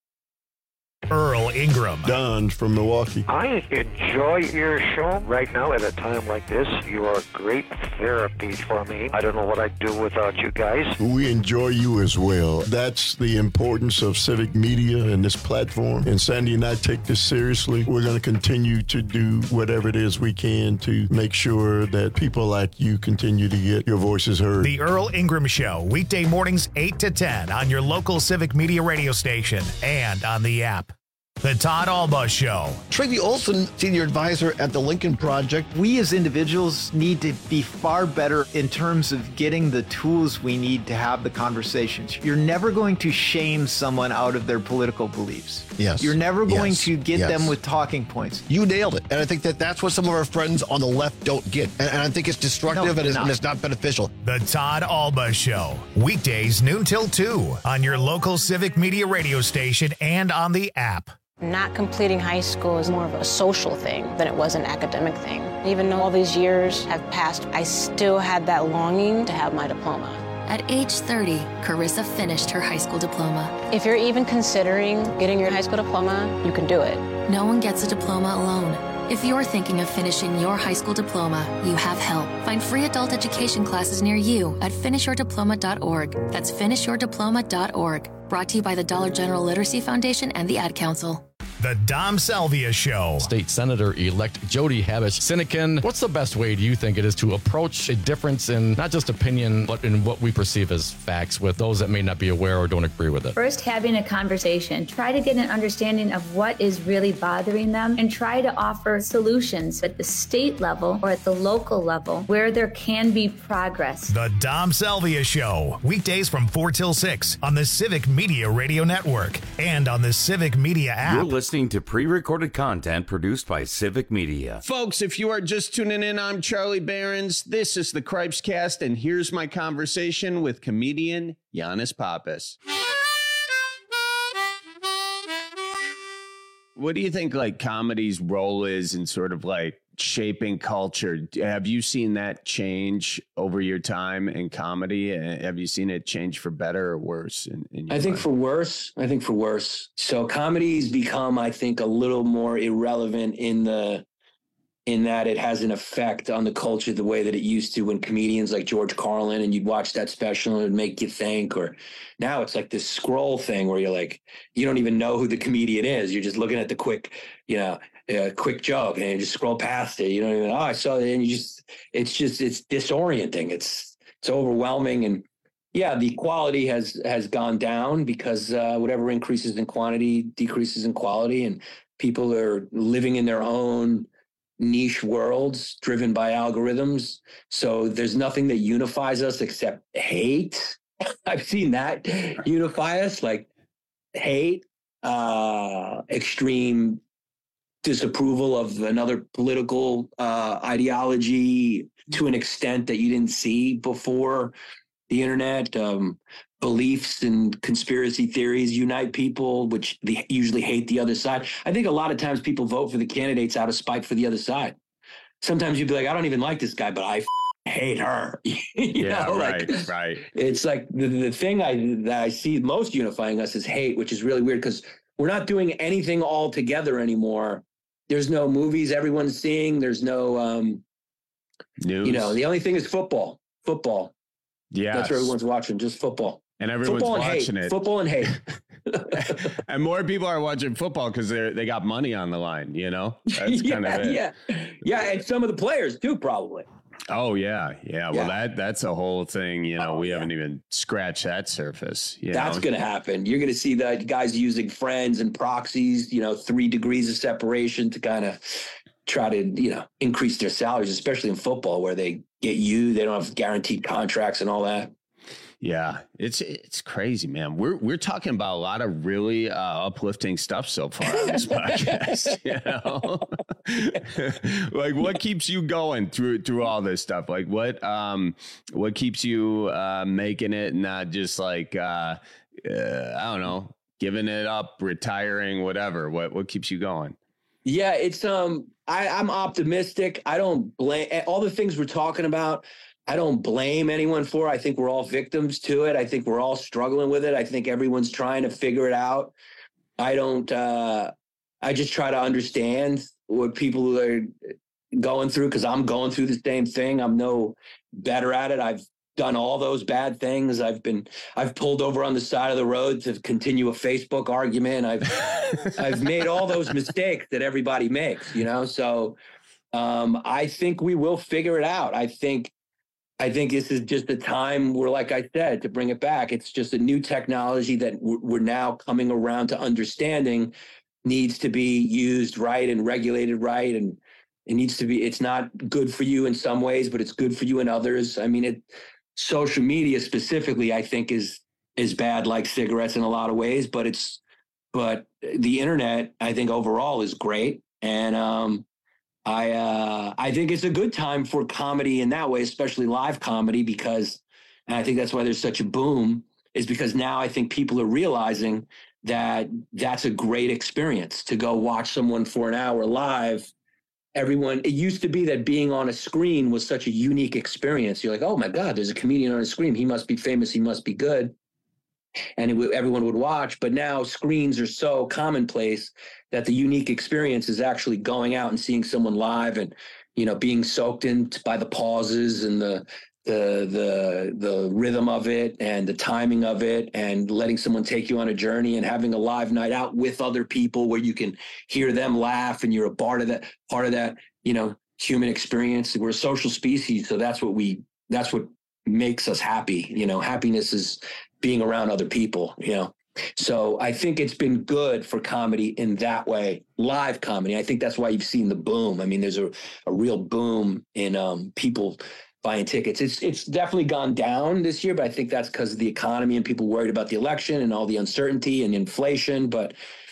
[SPEAKER 1] Earl Ingram.
[SPEAKER 24] Don from Milwaukee.
[SPEAKER 25] I enjoy your show right now at a time like this. You are great therapy for me. I don't know what I'd do without you guys.
[SPEAKER 24] We enjoy you as well. That's the importance of Civic Media and this platform. And Sandy and I take this seriously. We're going to continue to do whatever it is we can to make sure that people like you continue to get your voices heard.
[SPEAKER 1] The Earl Ingram Show, weekday mornings eight to ten on your local Civic Media radio station and on the app. The Todd Alba Show.
[SPEAKER 26] Tracy Olson, Senior Advisor at the Lincoln Project.
[SPEAKER 27] We as individuals need to be far better in terms of getting the tools we need to have the conversations. You're never going to shame someone out of their political beliefs.
[SPEAKER 26] Yes.
[SPEAKER 27] You're never going
[SPEAKER 26] yes.
[SPEAKER 27] to get
[SPEAKER 26] yes.
[SPEAKER 27] them with talking points.
[SPEAKER 26] You nailed it. And I think that that's what some of our friends on the left don't get. And, and I think it's destructive no, and, it's, and it's not beneficial.
[SPEAKER 1] The Todd Alba Show. Weekdays noon till two on your local Civic Media radio station and on the app.
[SPEAKER 28] Not completing high school is more of a social thing than it was an academic thing. Even though all these years have passed, I still had that longing to have my diploma.
[SPEAKER 29] At age thirty, Carissa finished her high school diploma.
[SPEAKER 28] If you're even considering getting your high school diploma, you can do it.
[SPEAKER 29] No one gets a diploma alone. If you're thinking of finishing your high school diploma, you have help. Find free adult education classes near you at finish your diploma dot org. That's finish your diploma dot org. Brought to you by the Dollar General Literacy Foundation and the Ad Council.
[SPEAKER 1] The Dom Salvia Show.
[SPEAKER 2] State Senator-elect Jody Habush-Sinykin, what's the best way do you think it is to approach a difference in not just opinion, but in what we perceive as facts with those that may not be aware or don't agree with it?
[SPEAKER 4] First, having a conversation. Try to get an understanding of what is really bothering them and try to offer solutions at the state level or at the local level where there can be progress.
[SPEAKER 1] The Dom Salvia Show. Weekdays from four till six on the Civic Media Radio Network and on the Civic Media app.
[SPEAKER 17] You're listening to pre-recorded content produced by Civic Media.
[SPEAKER 18] Folks, if you are just tuning in, I'm Charlie Behrens. This is the Cripes Cast, and here's my conversation with comedian Giannis Pappas. What do you think, like, comedy's role is in sort of like shaping culture? Have you seen that change over your time in comedy? Have you seen it change for better or worse? In, in
[SPEAKER 19] I think
[SPEAKER 18] life?
[SPEAKER 19] for worse. I think for worse. So comedy's become, I think, a little more irrelevant in the in that it has an effect on the culture the way that it used to when comedians like George Carlin, and you'd watch that special and it would make you think. Or now it's like this scroll thing where you're like, you don't even know who the comedian is. You're just looking at the quick, you know, uh, quick joke and you just scroll past it. You don't even, oh, I saw it. And you just, it's just, it's disorienting. It's, it's overwhelming. And yeah, the quality has, has gone down because uh, whatever increases in quantity decreases in quality, and people are living in their own niche worlds driven by algorithms. So there's nothing that unifies us except hate. I've seen that unify us, like hate, uh, extreme disapproval of another political uh, ideology to an extent that you didn't see before the internet. Um, beliefs and conspiracy theories unite people, which they usually hate the other side. I think a lot of times people vote for the candidates out of spite for the other side. Sometimes you'd be like, I don't even like this guy, but I f- hate her. you
[SPEAKER 18] yeah,
[SPEAKER 19] know,
[SPEAKER 18] right,
[SPEAKER 19] like,
[SPEAKER 18] right.
[SPEAKER 19] It's like the, the thing I that I see most unifying us is hate, which is really weird because we're not doing anything all together anymore. There's no movies everyone's seeing. There's no, um,
[SPEAKER 18] news.
[SPEAKER 19] You know, the only thing is football. Football.
[SPEAKER 18] Yeah,
[SPEAKER 19] that's what everyone's watching. Just football.
[SPEAKER 18] And everyone's
[SPEAKER 19] football and
[SPEAKER 18] watching
[SPEAKER 19] hate.
[SPEAKER 18] it.
[SPEAKER 19] Football and hate.
[SPEAKER 18] And more people are watching football because they they got money on the line, you know? That's
[SPEAKER 19] yeah,
[SPEAKER 18] kind of it.
[SPEAKER 19] Yeah. Yeah. And some of the players too, probably.
[SPEAKER 18] Oh, yeah. Yeah. Well,
[SPEAKER 19] Yeah.
[SPEAKER 18] that that's a whole thing. You know,
[SPEAKER 19] Oh,
[SPEAKER 18] we
[SPEAKER 19] yeah.
[SPEAKER 18] haven't even scratched that surface. You
[SPEAKER 19] That's
[SPEAKER 18] know?
[SPEAKER 19] going to happen. You're going to see the guys using friends and proxies, you know, three degrees of separation to kind of try to, you know, increase their salaries, especially in football where they get you. They don't have guaranteed contracts and all that.
[SPEAKER 18] Yeah, it's it's crazy, man. We're we're talking about a lot of really uh, uplifting stuff so far on this podcast. You know, like what keeps you going through through all this stuff? Like what um what keeps you uh, making it, not just like uh, uh, I don't know, giving it up, retiring, whatever. What what keeps you going?
[SPEAKER 19] Yeah, it's um I, I'm optimistic. I don't blame all the things we're talking about. I don't blame anyone for it. I think we're all victims to it. I think we're all struggling with it. I think everyone's trying to figure it out. I don't, uh, I just try to understand what people are going through because I'm going through the same thing. I'm no better at it. I've done all those bad things. I've been, I've pulled over on the side of the road to continue a Facebook argument. I've, I've made all those mistakes that everybody makes, you know? So um, I think we will figure it out. I think, I think this is just a time where, like I said, to bring it back, it's just a new technology that we're now coming around to understanding needs to be used right and regulated right. And it needs to be, it's not good for you in some ways, but it's good for you in others. I mean, it, social media specifically, I think is, is bad like cigarettes in a lot of ways, but it's, but the internet, I think overall is great. And, um, I uh, I think it's a good time for comedy in that way, especially live comedy, because, and I think that's why there's such a boom, is because now I think people are realizing that that's a great experience to go watch someone for an hour live. Everyone, it used to be that being on a screen was such a unique experience. You're like, oh my God, there's a comedian on a screen. He must be famous. He must be good. And it w- everyone would watch. But now screens are so commonplace that the unique experience is actually going out and seeing someone live and, you know, being soaked in by the pauses and the the the the rhythm of it and the timing of it, and letting someone take you on a journey and having a live night out with other people where you can hear them laugh and you're a part of that part of that, you know, human experience. We're a social species, so that's what we that's what makes us happy. You know, happiness is being around other people, you know. So I think it's been good for comedy in that way, live comedy. I think that's why you've seen the boom. I mean, there's a, a real boom in um, people buying tickets. It's it's definitely gone down this year, but I think that's because of the economy and people worried about the election and all the uncertainty and inflation. But,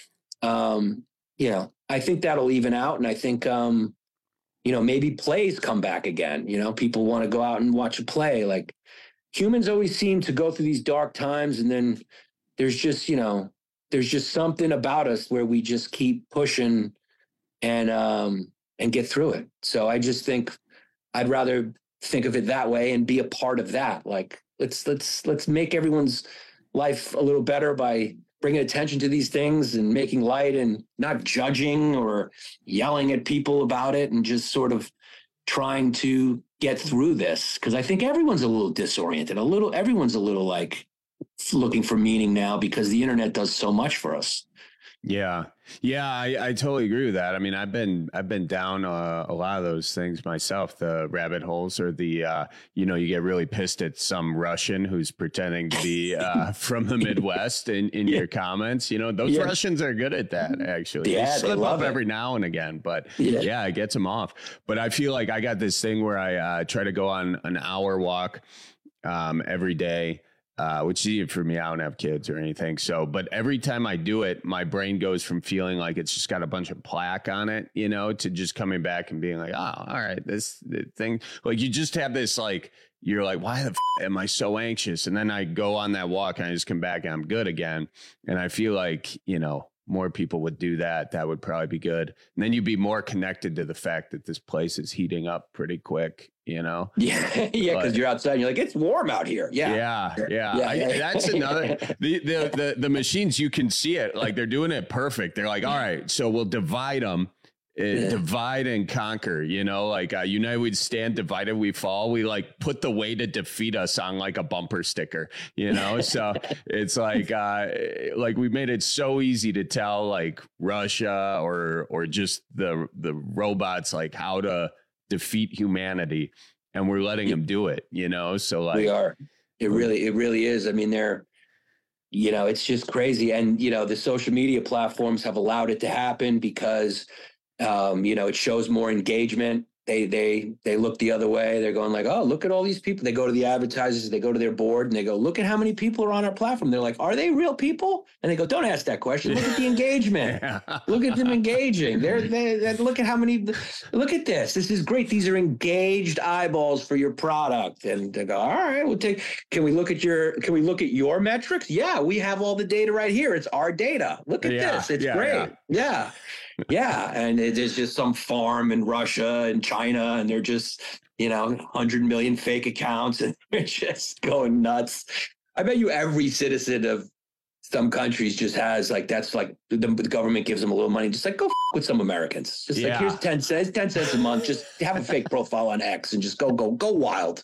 [SPEAKER 19] um, you know, I think that'll even out. And I think, um, you know, maybe plays come back again. You know, people want to go out and watch a play. Like, humans always seem to go through these dark times, and then there's just, you know, there's just something about us where we just keep pushing and um, and get through it. So I just think I'd rather think of it that way and be a part of that. Like, let's let's let's make everyone's life a little better by bringing attention to these things and making light and not judging or yelling at people about it, and just sort of trying to get through this. Because I think everyone's a little disoriented, a little, everyone's a little like looking for meaning now because the internet does so much for us.
[SPEAKER 18] Yeah. Yeah, I, I totally agree with that. I mean, I've been I've been down uh, a lot of those things myself, the rabbit holes, or the, uh, you know, you get really pissed at some Russian who's pretending to be uh, from the Midwest in, in yeah. your comments. You know, those yeah. Russians are good at that, actually.
[SPEAKER 19] Yeah,
[SPEAKER 18] they slip
[SPEAKER 19] they love
[SPEAKER 18] up
[SPEAKER 19] it.
[SPEAKER 18] every now and again, but
[SPEAKER 19] yeah.
[SPEAKER 18] yeah, it gets them off. But I feel like I got this thing where I uh, try to go on an hour walk um, every day. Uh, which is easy for me. I don't have kids or anything. So, but every time I do it, my brain goes from feeling like it's just got a bunch of plaque on it, you know, to just coming back and being like, oh, all right, this, this thing, like you just have this, like, you're like, why the f- am I so anxious? And then I go on that walk and I just come back and I'm good again. And I feel like, you know, more people would do that. That would probably be good. And then you'd be more connected to the fact that this place is heating up pretty quick, you know?
[SPEAKER 19] Yeah. Yeah. Cause you're outside and you're like, it's warm out here. Yeah.
[SPEAKER 18] Yeah. Yeah. yeah. I, that's another, the, the, the, the machines, you can see it, like they're doing it perfect. They're like, all right, so we'll divide them. Uh, yeah. Divide and conquer, you know, like uh, United we stand, divided we fall. We like put the way to defeat us on like a bumper sticker, you know. So it's like uh, like we made it so easy to tell like Russia or or just the the robots like how to defeat humanity, and we're letting them do it, you know. So like
[SPEAKER 19] we are. It really it really is. I mean, they're. You know, it's just crazy, and you know, the social media platforms have allowed it to happen because. Um, you know, it shows more engagement. They they they look the other way. They're going like, oh, look at all these people. They go to the advertisers, they go to their board, and they go, look at how many people are on our platform. They're like, are they real people? And they go, don't ask that question. Look at the engagement. Look at them engaging. They're they, they look at how many. Look at this. This is great. These are engaged eyeballs for your product. And they go, all right, we'll take. Can we look at your? Can we look at your metrics? Yeah, we have all the data right here. It's our data. Look at
[SPEAKER 18] yeah,
[SPEAKER 19] this. It's
[SPEAKER 18] yeah,
[SPEAKER 19] great.
[SPEAKER 18] Yeah.
[SPEAKER 19] yeah. Yeah. And there's just some farm in Russia and China, and they're just, you know, one hundred million fake accounts, and they're just going nuts. I bet you every citizen of some countries just has like, that's like the, the government gives them a little money. Just like go f- with some Americans. Just
[SPEAKER 18] yeah.
[SPEAKER 19] like, here's ten cents, ten cents a month. Just have a fake profile on X and just go, go, go wild.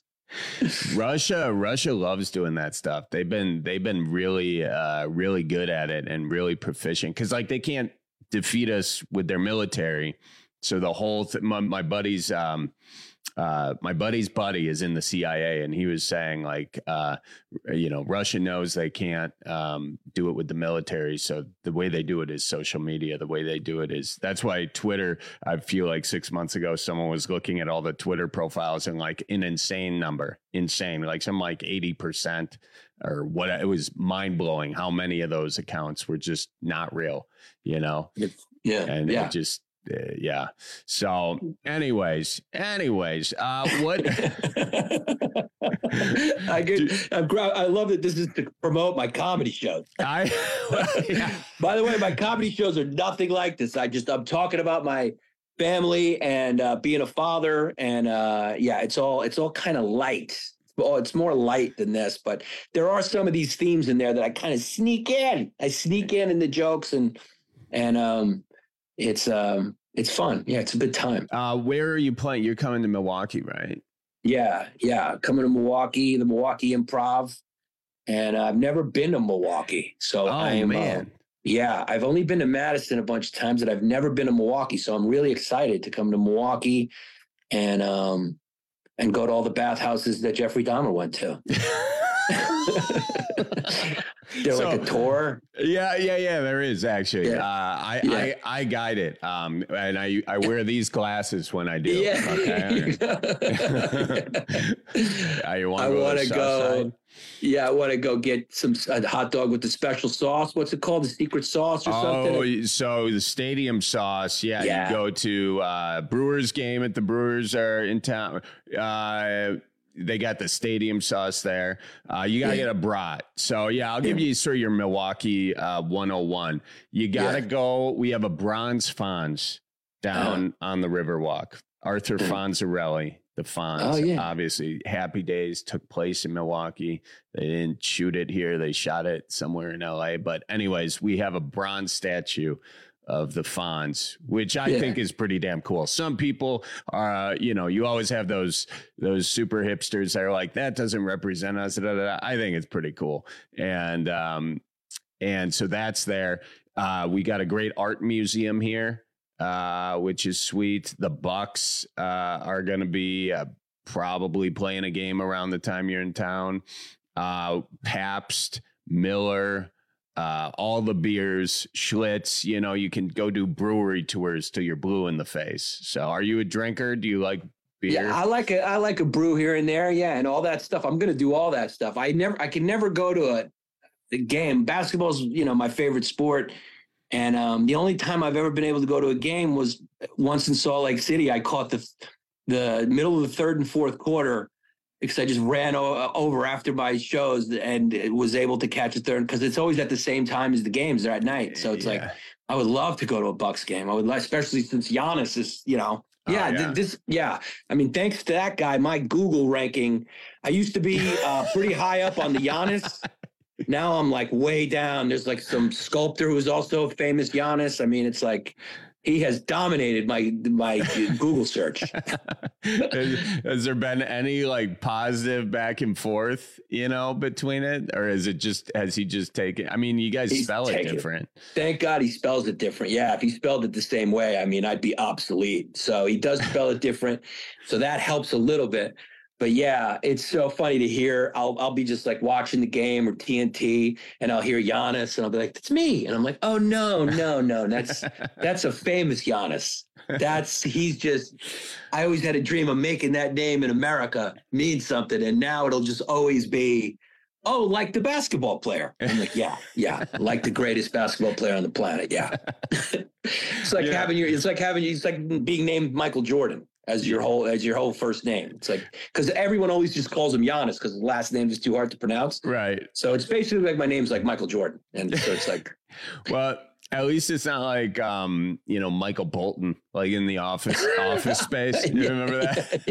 [SPEAKER 18] Russia, Russia loves doing that stuff. They've been, they've been really, uh, really good at it and really proficient. Cause like they can't defeat us with their military. So the whole th- my, my buddy's um uh my buddy's buddy is in the C I A, and he was saying like uh you know, Russia knows they can't um do it with the military, so the way they do it is social media. The way they do it is that's why Twitter, I feel like six months ago someone was looking at all the Twitter profiles and like an insane number insane like some like eighty percent or what. It was mind blowing how many of those accounts were just not real, you know?
[SPEAKER 19] Yeah.
[SPEAKER 18] And
[SPEAKER 19] yeah.
[SPEAKER 18] it just, uh, yeah. So anyways, anyways, uh, what?
[SPEAKER 19] I get, I'm, I love that this is to promote my comedy shows.
[SPEAKER 18] I, yeah.
[SPEAKER 19] By the way, my comedy shows are nothing like this. I just, I'm talking about my family and uh, being a father. And uh, yeah, it's all, it's all kind of light. Oh, it's more light than this, but there are some of these themes in there that I kind of sneak in. I sneak in in the jokes, and and um, it's um, it's fun. Yeah, it's a good time.
[SPEAKER 18] Uh, where are you playing? You're coming to Milwaukee, right?
[SPEAKER 19] Yeah, yeah. Coming to Milwaukee, the Milwaukee Improv. And I've never been to Milwaukee. So
[SPEAKER 18] oh,
[SPEAKER 19] I am,
[SPEAKER 18] man.
[SPEAKER 19] Uh, yeah, I've only been to Madison a bunch of times, and I've never been to Milwaukee. So I'm really excited to come to Milwaukee and um and go to all the bathhouses that Jeffrey Dahmer went to. They're
[SPEAKER 18] So-
[SPEAKER 19] like a tour.
[SPEAKER 18] Yeah, yeah, yeah. There is actually.
[SPEAKER 19] Yeah.
[SPEAKER 18] Uh, I,
[SPEAKER 19] Yeah.
[SPEAKER 18] I I guide it, um, and I I wear these glasses when I do.
[SPEAKER 19] Yeah.
[SPEAKER 18] Okay. Uh, you wanna
[SPEAKER 19] I
[SPEAKER 18] go
[SPEAKER 19] want to
[SPEAKER 18] South
[SPEAKER 19] go.
[SPEAKER 18] Side?
[SPEAKER 19] Yeah, I want to go get some a hot dog with the special sauce. What's it called? The secret sauce or something?
[SPEAKER 18] Oh, so the stadium sauce. Yeah,
[SPEAKER 19] Yeah.
[SPEAKER 18] you go to uh, Brewers game at the Brewers are in town. Uh, they got the stadium sauce there. Uh, you gotta
[SPEAKER 19] Yeah.
[SPEAKER 18] get a brat. So yeah, I'll give you sort of your Milwaukee uh, one oh one. You gotta
[SPEAKER 19] Yeah.
[SPEAKER 18] go. We have a bronze Fonz down on the Riverwalk. Arthur Fonzarelli, the Fonz.
[SPEAKER 19] Oh, yeah.
[SPEAKER 18] Obviously, Happy Days took place in Milwaukee. They didn't shoot it here. They shot it somewhere in L A. But anyways, we have a bronze statue of the Fonz, which I
[SPEAKER 19] Yeah.
[SPEAKER 18] think is pretty damn cool. Some people are, uh, you know, you always have those those super hipsters that are like, that doesn't represent us. Da, da, da. I think it's pretty cool. And um, and so that's there. Uh, we got a great art museum here, uh, which is sweet. The Bucks uh, are going to be uh, probably playing a game around the time you're in town. Uh, Pabst, Miller, uh, all the beers, Schlitz, you know, you can go do brewery tours till you're blue in the face. So are you a drinker? Do you like beer?
[SPEAKER 19] Yeah, I like a I like a brew here and there, yeah, and all that stuff. I'm gonna do all that stuff. I never I can never go to a, a game. Basketball's, you know, my favorite sport. And um, the only time I've ever been able to go to a game was once in Salt Lake City. I caught the the middle of the third and fourth quarter because I just ran o- over after my shows and was able to catch a third because it's always at the same time as the games. They're at night. So it's
[SPEAKER 18] Yeah.
[SPEAKER 19] like, I would love to go to a Bucks game. I would like, especially since Giannis is, you know,
[SPEAKER 18] Oh,
[SPEAKER 19] yeah,
[SPEAKER 18] yeah.
[SPEAKER 19] th- this, yeah. I mean, thanks to that guy, my Google ranking, I used to be uh, pretty high up on the Giannis. Now I'm like way down. There's like some sculptor who's also a famous Giannis. I mean, it's like he has dominated my my Google search.
[SPEAKER 18] has, has there been any like positive back and forth, you know, between it, or is it just has he just taken? I mean, you guys
[SPEAKER 19] He's
[SPEAKER 18] spell it
[SPEAKER 19] taken-
[SPEAKER 18] different.
[SPEAKER 19] Thank God he spells it different. Yeah, if he spelled it the same way, I mean, I'd be obsolete. So he does spell it different. So that helps a little bit. But yeah, it's so funny to hear. I'll I'll be just like watching the game or T N T, and I'll hear Giannis, and I'll be like, "That's me," and I'm like, "Oh no, no, no, that's that's a famous Giannis. That's he's just." I always had a dream of making that name in America mean something, and now it'll just always be, "Oh, like the basketball player." I'm like, "Yeah, yeah, like the greatest basketball player on the planet." Yeah, it's like
[SPEAKER 18] Yeah.
[SPEAKER 19] having your. It's like having. It's like being named Michael Jordan as your whole as your whole first name. It's like because everyone always just calls him Giannis because his last name is too hard to pronounce.
[SPEAKER 18] Right.
[SPEAKER 19] So it's basically like my name's like Michael Jordan, and so it's like,
[SPEAKER 18] Well, at least it's not like um, you know, Michael Bolton, like in the office office space. You
[SPEAKER 19] Yeah.
[SPEAKER 18] remember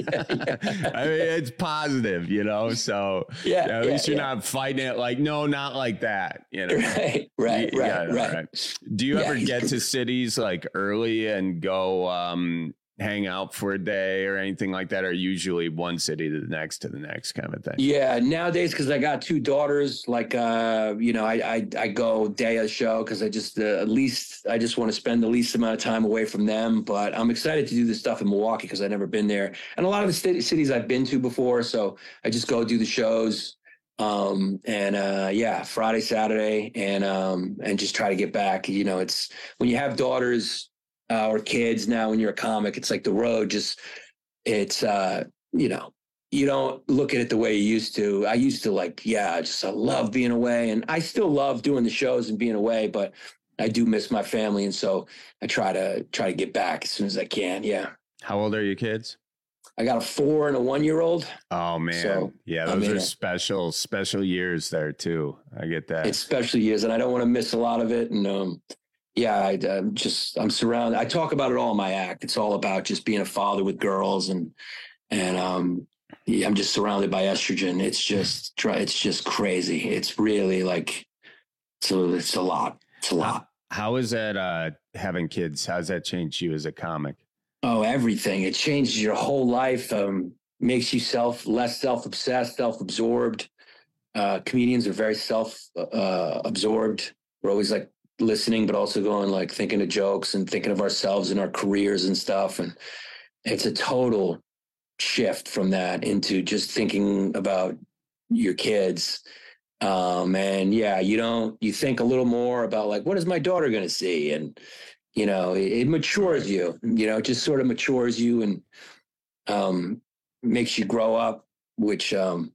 [SPEAKER 18] that? I mean, it's positive, you know. So
[SPEAKER 19] Yeah,
[SPEAKER 18] at
[SPEAKER 19] yeah,
[SPEAKER 18] least you're
[SPEAKER 19] yeah.
[SPEAKER 18] not fighting it like, no, not like that. You know.
[SPEAKER 19] right, right,
[SPEAKER 18] You- you
[SPEAKER 19] right,
[SPEAKER 18] got it,
[SPEAKER 19] right.
[SPEAKER 18] all right. Do you
[SPEAKER 19] Yeah,
[SPEAKER 18] ever
[SPEAKER 19] he's
[SPEAKER 18] get
[SPEAKER 19] pretty-
[SPEAKER 18] to cities like early and go um, hang out for a day or anything like that, or usually one city to the next to the next kind of thing?
[SPEAKER 19] Yeah, nowadays because I got two daughters, like uh, you know, I I, I go day a show because I just uh, at least I just want to spend the least amount of time away from them. But I'm excited to do this stuff in Milwaukee because I've never been there, and a lot of the city, cities I've been to before. So I just go do the shows, um, and uh, yeah, Friday, Saturday, and um, and just try to get back. You know, it's when you have daughters uh, or kids now. When you're a comic, it's like the road just it's uh, you know. You don't look at it the way you used to. I used to like, yeah, I just I love being away, and I still love doing the shows and being away, but I do miss my family, and so I try to try to get back as soon as I can. Yeah,
[SPEAKER 18] How old are your kids?
[SPEAKER 19] I got a four and a one year old.
[SPEAKER 18] Oh man,
[SPEAKER 19] So,
[SPEAKER 18] yeah,
[SPEAKER 19] I'm
[SPEAKER 18] those
[SPEAKER 19] in
[SPEAKER 18] are
[SPEAKER 19] it.
[SPEAKER 18] special, special years there too. I get that.
[SPEAKER 19] It's special years, and I don't want to miss a lot of it. And um, yeah, I, I'm just I'm surrounded. I talk about it all in my act. It's all about just being a father with girls, and and um. Yeah, I'm just surrounded by estrogen. It's just, it's just crazy. It's really like, so it's a lot. It's a lot.
[SPEAKER 18] How is that uh, having kids? How's that changed you as a comic?
[SPEAKER 19] Oh, everything. It changes your whole life. Um, makes you self less self-obsessed, self-absorbed. Uh, comedians are very self-absorbed. Uh, We're always like listening, but also going like thinking of jokes and thinking of ourselves and our careers and stuff. And it's a total shift from that into just thinking about your kids. Um, and yeah, you don't, you think a little more about like, what is my daughter going to see? And, you know, it, it matures you, you know, it just sort of matures you and um, makes you grow up, which, um,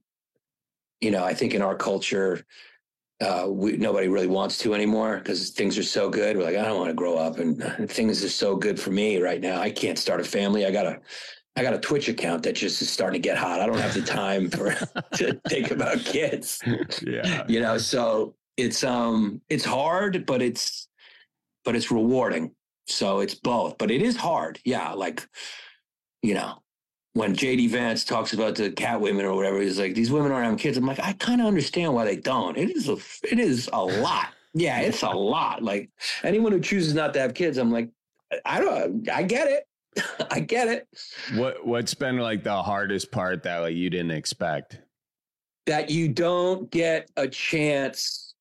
[SPEAKER 19] you know, I think in our culture, uh, we, nobody really wants to anymore because things are so good. We're like, I don't want to grow up and things are so good for me right now. I can't start a family. I got to, I got a Twitch account that just is starting to get hot. I don't have the time for to think about kids.
[SPEAKER 18] Yeah.
[SPEAKER 19] You know, so it's um it's hard, but it's but it's rewarding. So it's both. But it is hard. Yeah. Like, you know, when J D Vance talks about the cat women or whatever, he's like, these women aren't having kids. I'm like, I kind of understand why they don't. It is a it is a lot. Yeah, it's a lot. Like anyone who chooses not to have kids, I'm like, I don't I get it. I get it.
[SPEAKER 18] What what's been like the hardest part that like you didn't expect?
[SPEAKER 19] That you don't get a chance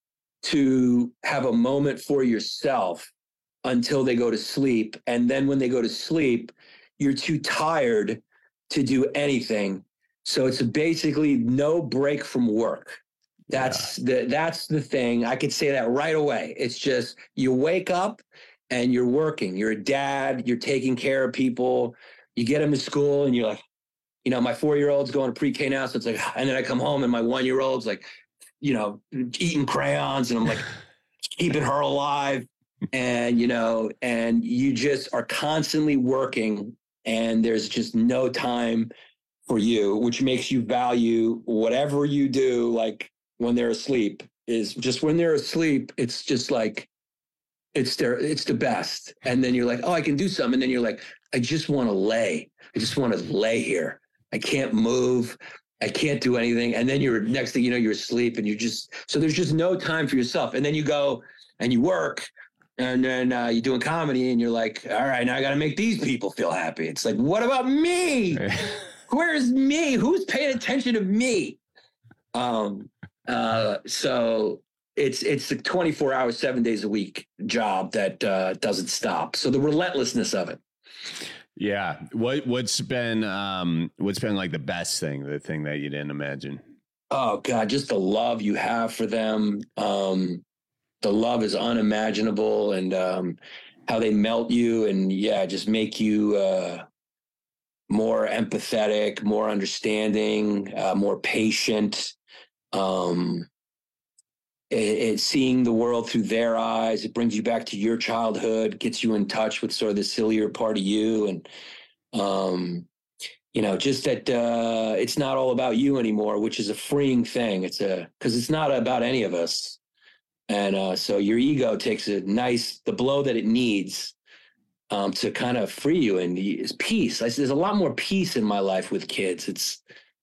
[SPEAKER 19] to have a moment for yourself until they go to sleep. And then when they go to sleep, you're too tired to do anything. So it's basically no break from work. That's yeah. the that's the thing. I could say that right away. It's just you wake up and you're working, you're a dad, you're taking care of people, you get them to school and you're like, you know, my four-year-old's going to pre-K now. So it's like, and then I come home and my one-year-old's like, you know, eating crayons and I'm like keeping her alive. And, you know, and you just are constantly working and there's just no time for you, which makes you value whatever you do. Like when they're asleep is just when they're asleep, it's just like, It's their, it's the best. And then you're like, oh, I can do something. And then you're like, I just want to lay. I just want to lay here. I can't move. I can't do anything. And then you're next thing you know, you're asleep and you just, so there's just no time for yourself. And then you go and you work and then uh, you're doing comedy and you're like, all right, now I got to make these people feel happy. It's like, what about me? Where's me? Who's paying attention to me? Um, uh, so It's it's a twenty-four hours, seven days a week job that uh, doesn't stop. So the relentlessness of it.
[SPEAKER 18] Yeah. What what's been um, what's been like the best thing, the thing that you didn't imagine?
[SPEAKER 19] Oh God, just the love you have for them. Um, the love is unimaginable, and um, how they melt you, and yeah, just make you uh, more empathetic, more understanding, uh, more patient. Um, It's seeing the world through their eyes. It brings you back to your childhood, gets you in touch with sort of the sillier part of you. And, um, you know, just that uh, it's not all about you anymore, which is a freeing thing. It's a, because it's not about any of us. And uh, so your ego takes a nice, the blow that it needs um, to kind of free you. And it's peace. I, there's a lot more peace in my life with kids. It's,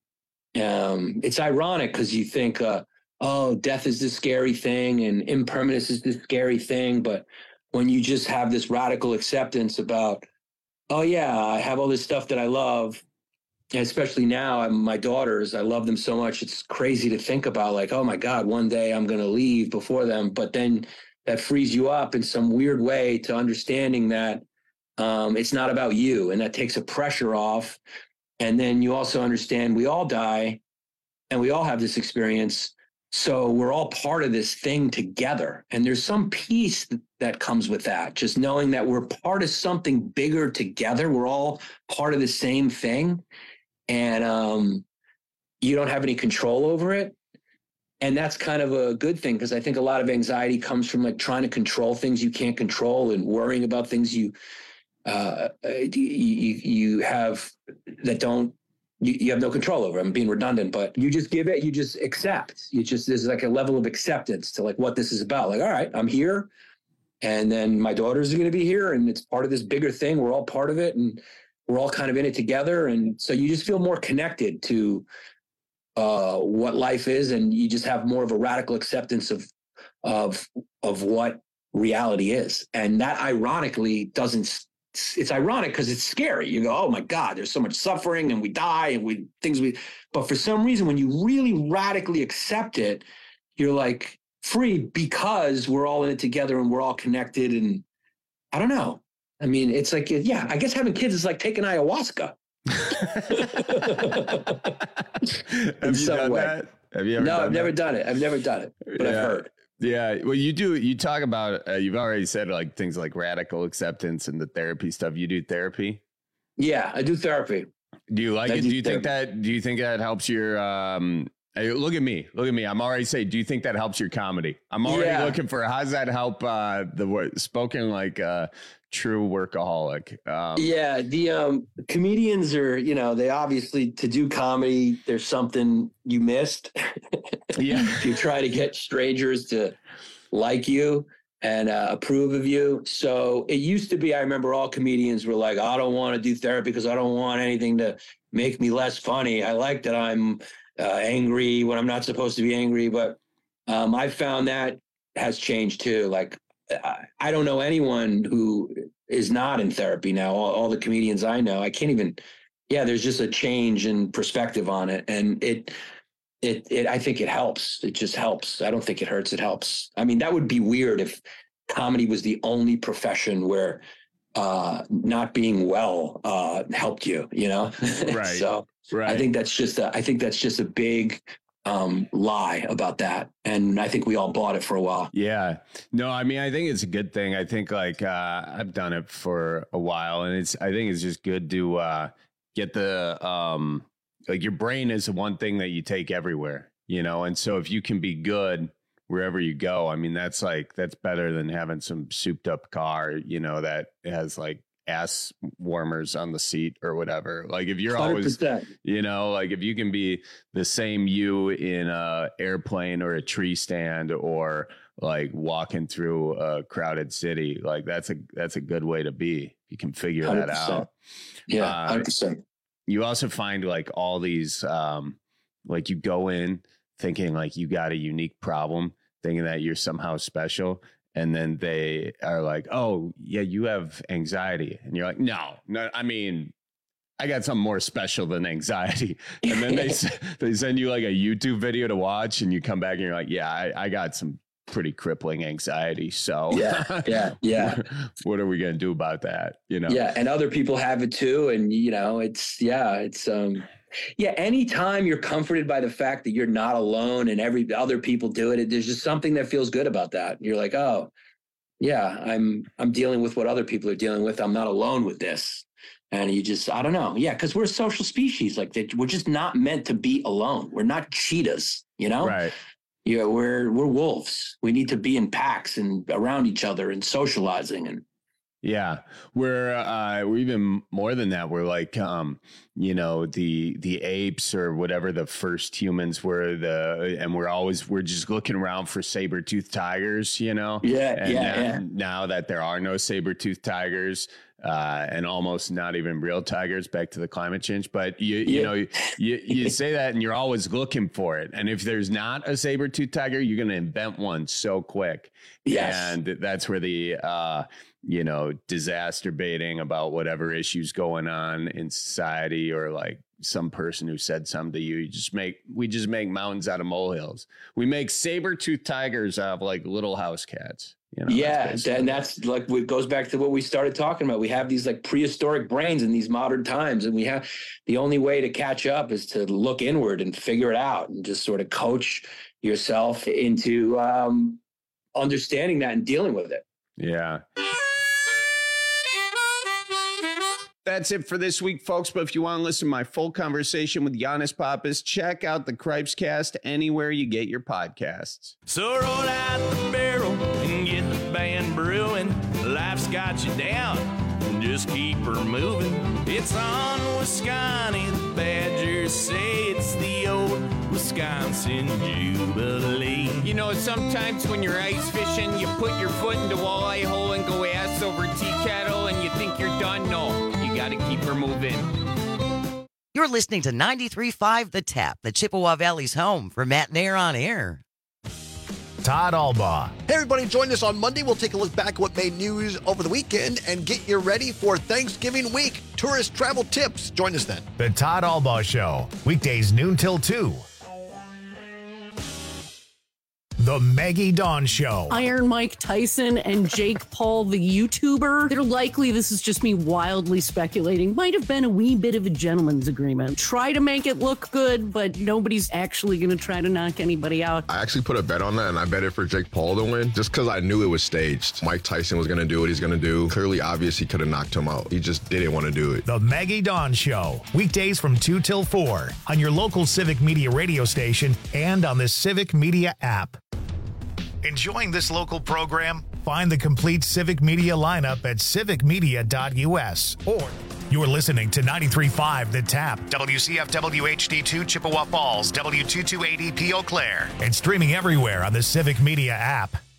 [SPEAKER 19] um, it's ironic because you think, uh, oh, death is this scary thing and impermanence is this scary thing. But when you just have this radical acceptance about, oh, yeah, I have all this stuff that I love, and especially now, I'm, my daughters, I love them so much. It's crazy to think about like, oh, my God, one day I'm going to leave before them. But then that frees you up in some weird way to understanding that um, it's not about you. And that takes a pressure off. And then you also understand we all die and we all have this experience. So we're all part of this thing together. And there's some peace that comes with that. Just knowing that we're part of something bigger together. We're all part of the same thing. And um, you don't have any control over it. And that's kind of a good thing, because I think a lot of anxiety comes from like trying to control things you can't control and worrying about things you uh, you, you have that don't, You, you have no control over. I'm being redundant, but you just give it, you just accept. You just, there's like a level of acceptance to like what this is about. Like, all right, I'm here. And then my daughters are going to be here. And it's part of this bigger thing. We're all part of it. And we're all kind of in it together. And so you just feel more connected to uh, what life is. And you just have more of a radical acceptance of, of, of what reality is. And that ironically doesn't it's, it's ironic because it's scary. You go, oh my God, there's so much suffering and we die and we things we, but for some reason, when you really radically accept it, you're like free because we're all in it together and we're all connected. And I don't know. I mean, it's like, yeah, I guess having kids is like taking ayahuasca.
[SPEAKER 18] Have you done way. that? Have you ever
[SPEAKER 19] no,
[SPEAKER 18] done
[SPEAKER 19] I've
[SPEAKER 18] that?
[SPEAKER 19] never done it. I've never done it, but
[SPEAKER 18] yeah.
[SPEAKER 19] I've heard.
[SPEAKER 18] Yeah. Well, you do, you talk about, uh, you've already said like things like radical acceptance and the therapy stuff. You do therapy?
[SPEAKER 19] Yeah, I do therapy.
[SPEAKER 18] Do you like
[SPEAKER 19] I
[SPEAKER 18] it?
[SPEAKER 19] do
[SPEAKER 18] Do you think
[SPEAKER 19] therapy.
[SPEAKER 18] that, do you think that helps your, um, hey, look at me, look at me. I'm already saying, do you think that helps your comedy? I'm already
[SPEAKER 19] Yeah.
[SPEAKER 18] looking for, how does that help, uh, the word spoken like, uh, true workaholic? Um,
[SPEAKER 19] Yeah, the um, comedians are, you know, they obviously, to do comedy, there's something you missed.
[SPEAKER 18] Yeah.
[SPEAKER 19] You try to get strangers to like you and uh, approve of you. So it used to be, I remember all comedians were like, I don't want to do therapy because I don't want anything to make me less funny. I like that I'm uh, angry when I'm not supposed to be angry. But um, I found that has changed too. Like, I don't know anyone who is not in therapy now. All, all the comedians I know, I can't even, yeah, there's just a change in perspective on it. And it, it, it, I think it helps. It just helps. I don't think it hurts. It helps. I mean, that would be weird if comedy was the only profession where uh, not being well uh, helped you, you know?
[SPEAKER 18] Right.
[SPEAKER 19] So
[SPEAKER 18] right.
[SPEAKER 19] I think that's just a, I think that's just a big um lie about that, and I think we all bought it for a while.
[SPEAKER 18] Yeah, no, I mean, I think it's a good thing. I think like uh I've done it for a while, and it's I think it's just good to uh get the um like your brain is the one thing that you take everywhere, you know, and so if you can be good wherever you go, I mean, that's like that's better than having some souped up car, you know, that has like ass warmers on the seat or whatever. Like if you're always,
[SPEAKER 19] one hundred percent.
[SPEAKER 18] you know, like if you can be the same you in a airplane or a tree stand or like walking through a crowded city, like that's a that's a good way to be. You can figure that
[SPEAKER 19] one hundred percent.
[SPEAKER 18] out.
[SPEAKER 19] Yeah,
[SPEAKER 18] Uh,
[SPEAKER 19] one hundred percent.
[SPEAKER 18] You also find like all these, um, like you go in thinking like you got a unique problem, thinking that you're somehow special. And then they are like, oh, yeah, you have anxiety. And you're like, no, no, I mean, I got something more special than anxiety. And then they they send you like a YouTube video to watch and you come back and you're like, yeah, I, I got some pretty crippling anxiety. So
[SPEAKER 19] yeah, yeah, yeah.
[SPEAKER 18] What are we going to do about that? You know?
[SPEAKER 19] Yeah. And other people have it too. And, you know, it's, yeah, it's, um, yeah, anytime you're comforted by the fact that you're not alone and every other people do it, there's just something that feels good about that. You're like, oh, yeah, I'm I'm dealing with what other people are dealing with. I'm not alone with this. And you just, I don't know. Yeah, because we're a social species. Like that, we're just not meant to be alone. We're not cheetahs, you know?
[SPEAKER 18] Right.
[SPEAKER 19] Yeah, we're we're wolves. We need to be in packs and around each other and socializing and
[SPEAKER 18] Yeah, we're uh, we're even more than that. We're like, um, you know, the the apes or whatever the first humans were. The and we're always we're just looking around for saber-toothed tigers. You know,
[SPEAKER 19] Yeah,
[SPEAKER 18] and
[SPEAKER 19] yeah,
[SPEAKER 18] now,
[SPEAKER 19] yeah.
[SPEAKER 18] now that there are no saber-toothed tigers. Uh, and almost not even real tigers, back to the climate change. But you, you
[SPEAKER 19] Yeah.
[SPEAKER 18] know, you, you say that and you're always looking for it. And if there's not a saber-toothed tiger, you're going to invent one so quick.
[SPEAKER 19] Yes.
[SPEAKER 18] And that's where the, uh, you know, disaster baiting about whatever issues going on in society or like some person who said something to you, you just make, we just make mountains out of molehills. We make saber-toothed tigers out of like little house cats. You know,
[SPEAKER 19] yeah,
[SPEAKER 18] that's
[SPEAKER 19] and that's like it goes back to what we started talking about. We have these like prehistoric brains in these modern times, and we have the only way to catch up is to look inward and figure it out, and just sort of coach yourself into um, understanding that and dealing with it.
[SPEAKER 18] Yeah. That's it for this week, folks. But if you want to listen to my full conversation with Giannis Pappas, check out the Cripescast anywhere you get your podcasts.
[SPEAKER 5] So roll out the barrel and get the band brewing. Life's got you down, just keep her moving. It's on Wisconsin, the Badgers say it's the old Wisconsin Jubilee.
[SPEAKER 7] You know, sometimes when you're ice fishing, you put your foot in the walleye hole and go ass over tea kettle and you think you're done. No, you got to keep her moving.
[SPEAKER 8] You're listening to ninety-three point five The Tap, the Chippewa Valley's home for Matt Nair on air.
[SPEAKER 1] Todd Albaugh.
[SPEAKER 3] Hey, everybody, join us on Monday. We'll take a look back at what made news over the weekend and get you ready for Thanksgiving week. Tourist travel tips. Join us then.
[SPEAKER 1] The Todd Albaugh Show, weekdays noon till two. The Maggie Dawn Show.
[SPEAKER 6] Iron Mike Tyson and Jake Paul, the YouTuber. They're likely, this is just me wildly speculating, might have been a wee bit of a gentleman's agreement. Try to make it look good, but nobody's actually going to try to knock anybody out.
[SPEAKER 9] I actually put a bet on that, and I bet it for Jake Paul to win, just because I knew it was staged. Mike Tyson was going to do what he's going to do. Clearly obvious he could have knocked him out. He just didn't want to do it.
[SPEAKER 1] The Maggie Dawn Show, weekdays from two till four on your local Civic Media radio station and on the Civic Media app. Enjoying this local program? Find the complete Civic Media lineup at civic media dot u s or you're listening to ninety-three point five The Tap, W C F W H D two Chippewa Falls, W two two eight E P Eau Claire, and streaming everywhere on the Civic Media app.